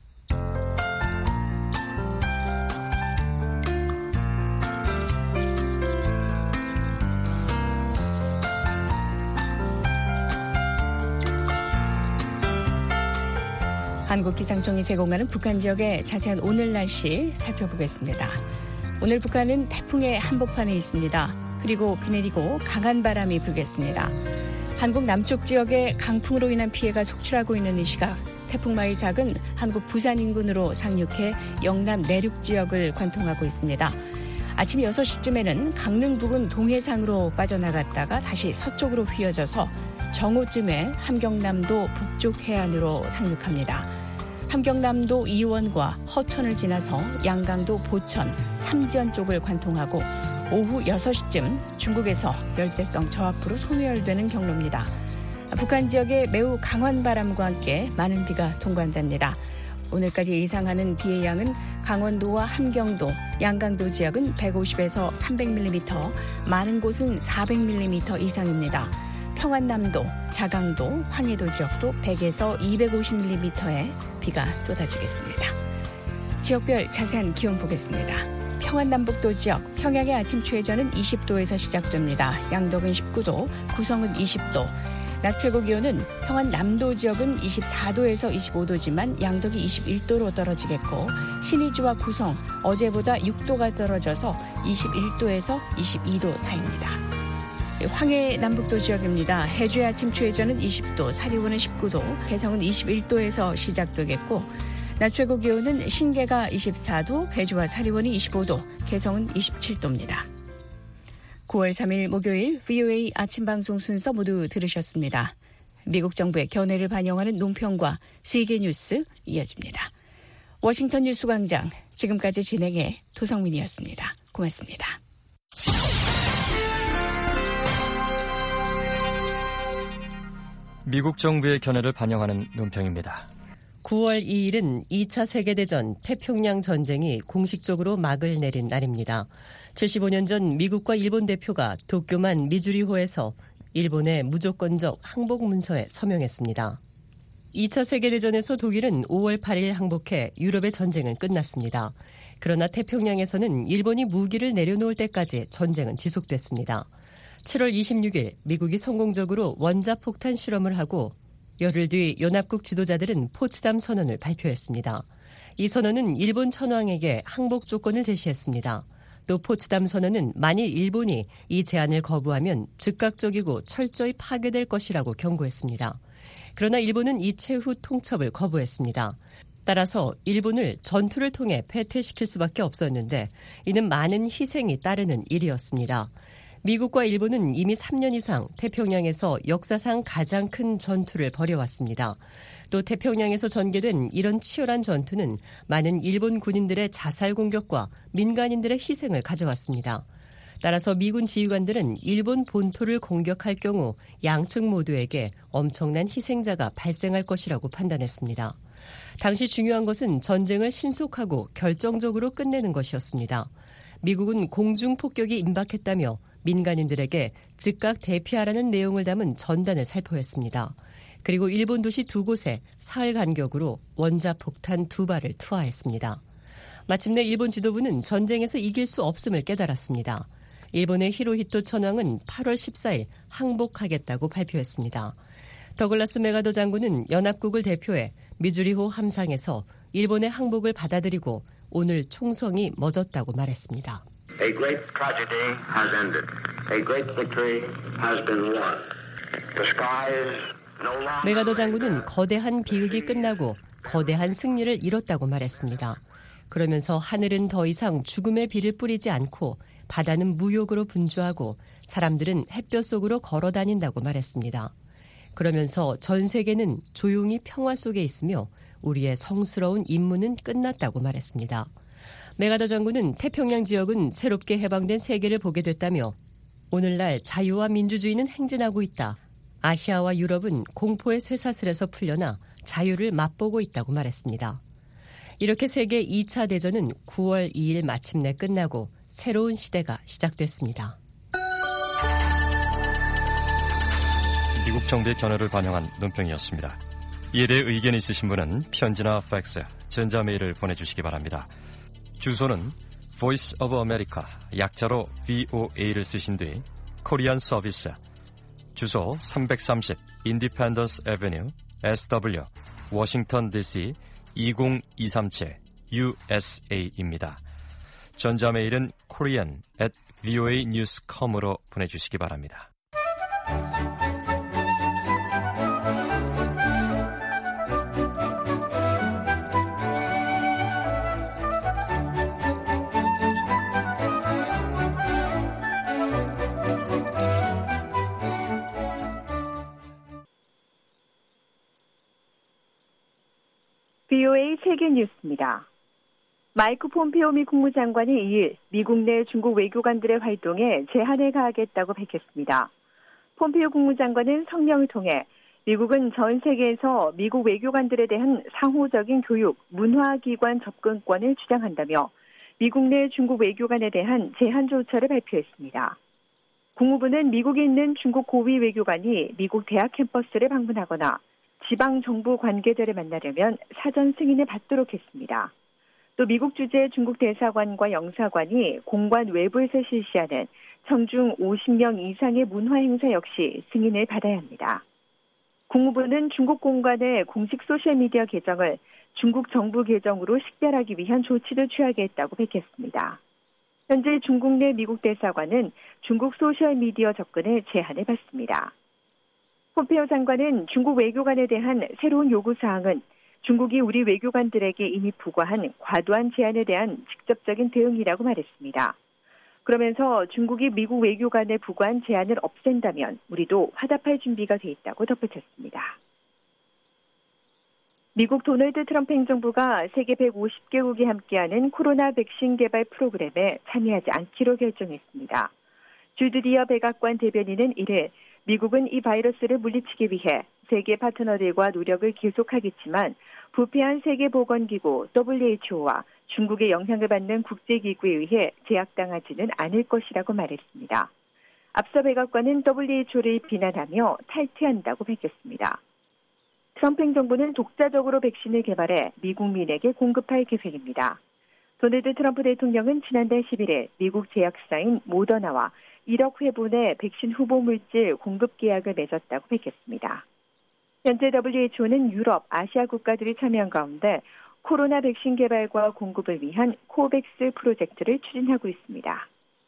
한국기상청이 제공하는 북한 지역의 자세한 오늘 날씨 살펴보겠습니다. 오늘 북한은 태풍의 한복판에 있습니다. 그리고 비 내리고 강한 바람이 불겠습니다. 한국 남쪽 지역에 강풍으로 인한 피해가 속출하고 있는 이 시각, 태풍 마이삭은 한국 부산 인근으로 상륙해 영남 내륙 지역을 관통하고 있습니다. 아침 6시쯤에는 강릉 부근 동해상으로 빠져나갔다가 다시 서쪽으로 휘어져서 정오쯤에 함경남도 북쪽 해안으로 상륙합니다. 함경남도 이원과 허천을 지나서 양강도 보천, 삼지연 쪽을 관통하고 오후 6시쯤 중국에서 열대성 저하프로 소멸되는 경로입니다. 북한 지역에 매우 강한 바람과 함께 많은 비가 통과한답니다. 오늘까지 예상하는 비의 양은 강원도와 함경도, 양강도 지역은 150에서 300mm, 많은 곳은 400mm 이상입니다. 평안남도, 자강도, 황해도 지역도 100에서 250mm의 비가 쏟아지겠습니다. 지역별 자세한 기온 보겠습니다. 평안남북도 지역, 평양의 아침 최저는 20도에서 시작됩니다. 양덕은 19도, 구성은 20도. 낮 최고 기온은 평안남도 지역은 24도에서 25도지만 양덕이 21도로 떨어지겠고, 신의주와 구성, 어제보다 6도가 떨어져서 21도에서 22도 사이입니다. 황해 남북도 지역입니다. 해주의 아침 최저는 20도, 사리원은 19도, 개성은 21도에서 시작되겠고, 낮 최고 기온은 신계가 24도, 해주와 사리원이 25도, 개성은 27도입니다. 9월 3일 목요일 VOA 아침 방송 순서 모두 들으셨습니다. 미국 정부의 견해를 반영하는 논평과 세계 뉴스 이어집니다. 워싱턴 뉴스광장, 지금까지 진행해 도성민이었습니다. 고맙습니다. 미국 정부의 견해를 반영하는 논평입니다. 9월 2일은 2차 세계대전 태평양 전쟁이 공식적으로 막을 내린 날입니다. 75년 전 미국과 일본 대표가 도쿄만 미주리호에서 일본의 무조건적 항복 문서에 서명했습니다. 2차 세계대전에서 독일은 5월 8일 항복해 유럽의 전쟁은 끝났습니다. 그러나 태평양에서는 일본이 무기를 내려놓을 때까지 전쟁은 지속됐습니다. 7월 26일 미국이 성공적으로 원자폭탄 실험을 하고 열흘 뒤 연합국 지도자들은 포츠담 선언을 발표했습니다. 이 선언은 일본 천황에게 항복 조건을 제시했습니다. 또 포츠담 선언은 만일 일본이 이 제안을 거부하면 즉각적이고 철저히 파괴될 것이라고 경고했습니다. 그러나 일본은 이 최후 통첩을 거부했습니다. 따라서 일본을 전투를 통해 패퇴시킬 수밖에 없었는데 이는 많은 희생이 따르는 일이었습니다. 미국과 일본은 이미 3년 이상 태평양에서 역사상 가장 큰 전투를 벌여왔습니다. 또 태평양에서 전개된 이런 치열한 전투는 많은 일본 군인들의 자살 공격과 민간인들의 희생을 가져왔습니다. 따라서 미군 지휘관들은 일본 본토를 공격할 경우 양측 모두에게 엄청난 희생자가 발생할 것이라고 판단했습니다. 당시 중요한 것은 전쟁을 신속하고 결정적으로 끝내는 것이었습니다. 미국은 공중폭격이 임박했다며 민간인들에게 즉각 대피하라는 내용을 담은 전단을 살포했습니다. 그리고 일본 도시 2곳에 사흘 간격으로 원자폭탄 2발을 투하했습니다. 마침내 일본 지도부는 전쟁에서 이길 수 없음을 깨달았습니다. 일본의 히로히토 천황은 8월 14일 항복하겠다고 발표했습니다. 더글라스 메가더 장군은 연합국을 대표해 미주리호 함상에서 일본의 항복을 받아들이고 오늘 총성이 멎었다고 말했습니다. A great tragedy has ended. A great victory has been won. The skies no longer... 메가더 장군은 거대한 비극이 끝나고 거대한 승리를 이뤘다고 말했습니다. 그러면서 하늘은 더 이상 죽음의 비를 뿌리지 않고 바다는 무욕으로 분주하고 사람들은 햇볕 속으로 걸어 다닌다고 말했습니다. 그러면서 전 세계는 조용히 평화 속에 있으며 우리의 성스러운 임무는 끝났다고 말했습니다. 메가더 장군은 태평양 지역은 새롭게 해방된 세계를 보게 됐다며 오늘날 자유와 민주주의는 행진하고 있다. 아시아와 유럽은 공포의 쇠사슬에서 풀려나 자유를 맛보고 있다고 말했습니다. 이렇게 세계 2차 대전은 9월 2일 마침내 끝나고 새로운 시대가 시작됐습니다. 미국 정부의 견해를 반영한 논평이었습니다. 이에 대해 의견이 있으신 분은 편지나 팩스, 전자메일을 보내주시기 바랍니다. 주소는 Voice of America, 약자로 VOA를 쓰신 뒤 코리안 서비스, 주소 330 Independence Avenue, SW, 워싱턴 DC 20237 USA입니다. 전자메일은 korean@voanews.com으로 보내주시기 바랍니다. VOA 세계 뉴스입니다. 마이크 폼페오 미 국무장관이 2일 미국 내 중국 외교관들의 활동에 제한을 가하겠다고 밝혔습니다. 폼페오 국무장관은 성명을 통해 미국은 전 세계에서 미국 외교관들에 대한 상호적인 교육, 문화기관 접근권을 주장한다며 미국 내 중국 외교관에 대한 제한 조처를 발표했습니다. 국무부는 미국에 있는 중국 고위 외교관이 미국 대학 캠퍼스를 방문하거나 지방정부 관계자를 만나려면 사전 승인을 받도록 했습니다. 또 미국 주재 중국 대사관과 영사관이 공관 외부에서 실시하는 청중 50명 이상의 문화행사 역시 승인을 받아야 합니다. 국무부는 중국 공관의 공식 소셜미디어 계정을 중국 정부 계정으로 식별하기 위한 조치를 취하겠다고 밝혔습니다. 현재 중국 내 미국 대사관은 중국 소셜미디어 접근에 제한을 받습니다. 폼페오 장관은 중국 외교관에 대한 새로운 요구사항은 중국이 우리 외교관들에게 이미 부과한 과도한 제한에 대한 직접적인 대응이라고 말했습니다. 그러면서 중국이 미국 외교관에 부과한 제한을 없앤다면 우리도 화답할 준비가 돼 있다고 덧붙였습니다. 미국 도널드 트럼프 행정부가 세계 150개국이 함께하는 코로나 백신 개발 프로그램에 참여하지 않기로 결정했습니다. 주드리어 백악관 대변인은 이를 미국은 이 바이러스를 물리치기 위해 세계 파트너들과 노력을 계속하겠지만 부패한 세계보건기구 WHO와 중국의 영향을 받는 국제기구에 의해 제약당하지는 않을 것이라고 말했습니다. 앞서 백악관은 WHO를 비난하며 탈퇴한다고 밝혔습니다. 트럼프 행정부는 독자적으로 백신을 개발해 미국민에게 공급할 계획입니다. 도널드 트럼프 대통령은 지난달 11일 미국 제약사인 모더나와 1억 회분의 백신 후보 물질 공급 계약을 맺었다고 밝혔습니다. 현재 WHO는 유럽, 아시아 국가들이 참여한 가운데 코로나 백신 개발과 공급을 위한 코백스 프로젝트를 추진하고 있습니다.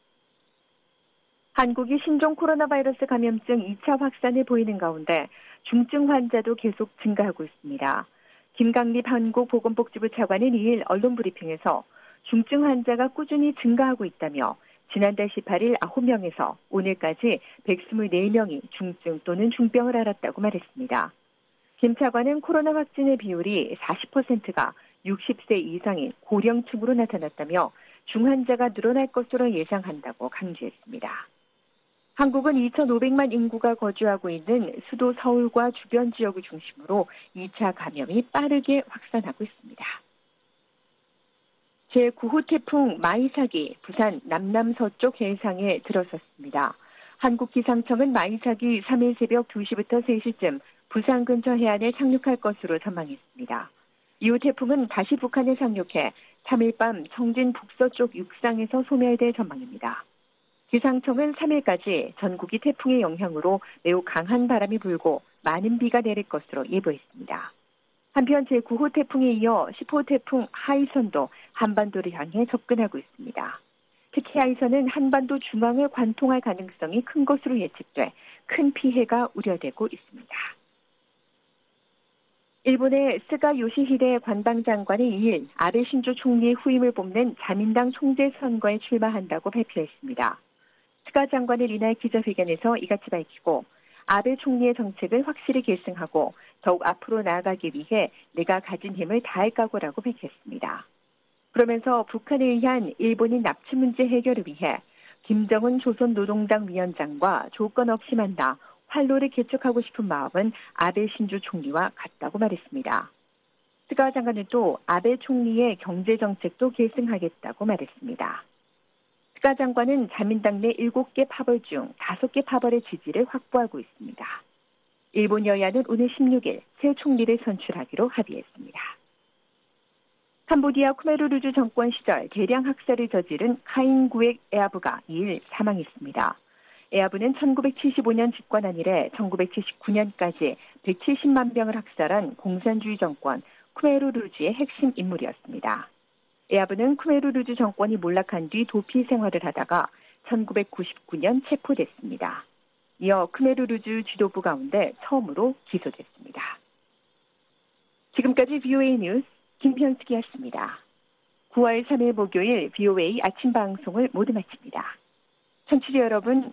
한국이 신종 코로나 바이러스 감염증 2차 확산을 보이는 가운데 중증 환자도 계속 증가하고 있습니다. 김강립 한국보건복지부 차관은 2일 언론 브리핑에서 중증 환자가 꾸준히 증가하고 있다며 지난달 18일 9명에서 오늘까지 124명이 중증 또는 중병을 앓았다고 말했습니다. 김 차관은 코로나 확진의 비율이 40%가 60세 이상인 고령층으로 나타났다며 중환자가 늘어날 것으로 예상한다고 강조했습니다. 한국은 2,500만 인구가 거주하고 있는 수도 서울과 주변 지역을 중심으로 2차 감염이 빠르게 확산하고 있습니다. 제9호 태풍 마이삭이 부산 남남서쪽 해상에 들어섰습니다. 한국기상청은 마이삭이 3일 새벽 2시부터 3시쯤 부산 근처 해안에 상륙할 것으로 전망했습니다. 이후 태풍은 다시 북한에 상륙해 3일 밤 청진 북서쪽 육상에서 소멸될 전망입니다. 기상청은 3일까지 전국이 태풍의 영향으로 매우 강한 바람이 불고 많은 비가 내릴 것으로 예보했습니다. 한편 제9호 태풍에 이어 10호 태풍 하이선도 한반도를 향해 접근하고 있습니다. 특히 하이선은 한반도 중앙을 관통할 가능성이 큰 것으로 예측돼 큰 피해가 우려되고 있습니다. 일본의 스가 요시히데 관방장관이 2일 아베 신조 총리의 후임을 뽑는 자민당 총재 선거에 출마한다고 발표했습니다. 스가 장관은 이날 기자회견에서 이같이 밝히고 아베 총리의 정책을 확실히 계승하고 더욱 앞으로 나아가기 위해 내가 가진 힘을 다할 각오라고 밝혔습니다. 그러면서 북한에 의한 일본인 납치 문제 해결을 위해 김정은 조선노동당 위원장과 조건 없이 만나 활로를 개척하고 싶은 마음은 아베 신조 총리와 같다고 말했습니다. 스가 장관은 또 아베 총리의 경제정책도 계승하겠다고 말했습니다. 스가 장관은 자민당 내 7개 파벌 중 5개 파벌의 지지를 확보하고 있습니다. 일본 여야는 오늘 16일 새 총리를 선출하기로 합의했습니다. 캄보디아 쿠메르루주 정권 시절 대량 학살을 저지른 카인구엑 에아부가 2일 사망했습니다. 에아부는 1975년 집권한 이래 1979년까지 170만 명을 학살한 공산주의 정권 쿠메르루주의 핵심 인물이었습니다. 에아부는 쿠메르루주 정권이 몰락한 뒤 도피 생활을 하다가 1999년 체포됐습니다. 이어 쿠메르루주 지도부 가운데 처음으로 기소됐습니다. 지금까지 VOA 뉴스 김현숙이었습니다. 9월 3일 목요일 VOA 아침 방송을 모두 마칩니다. 청취자 여러분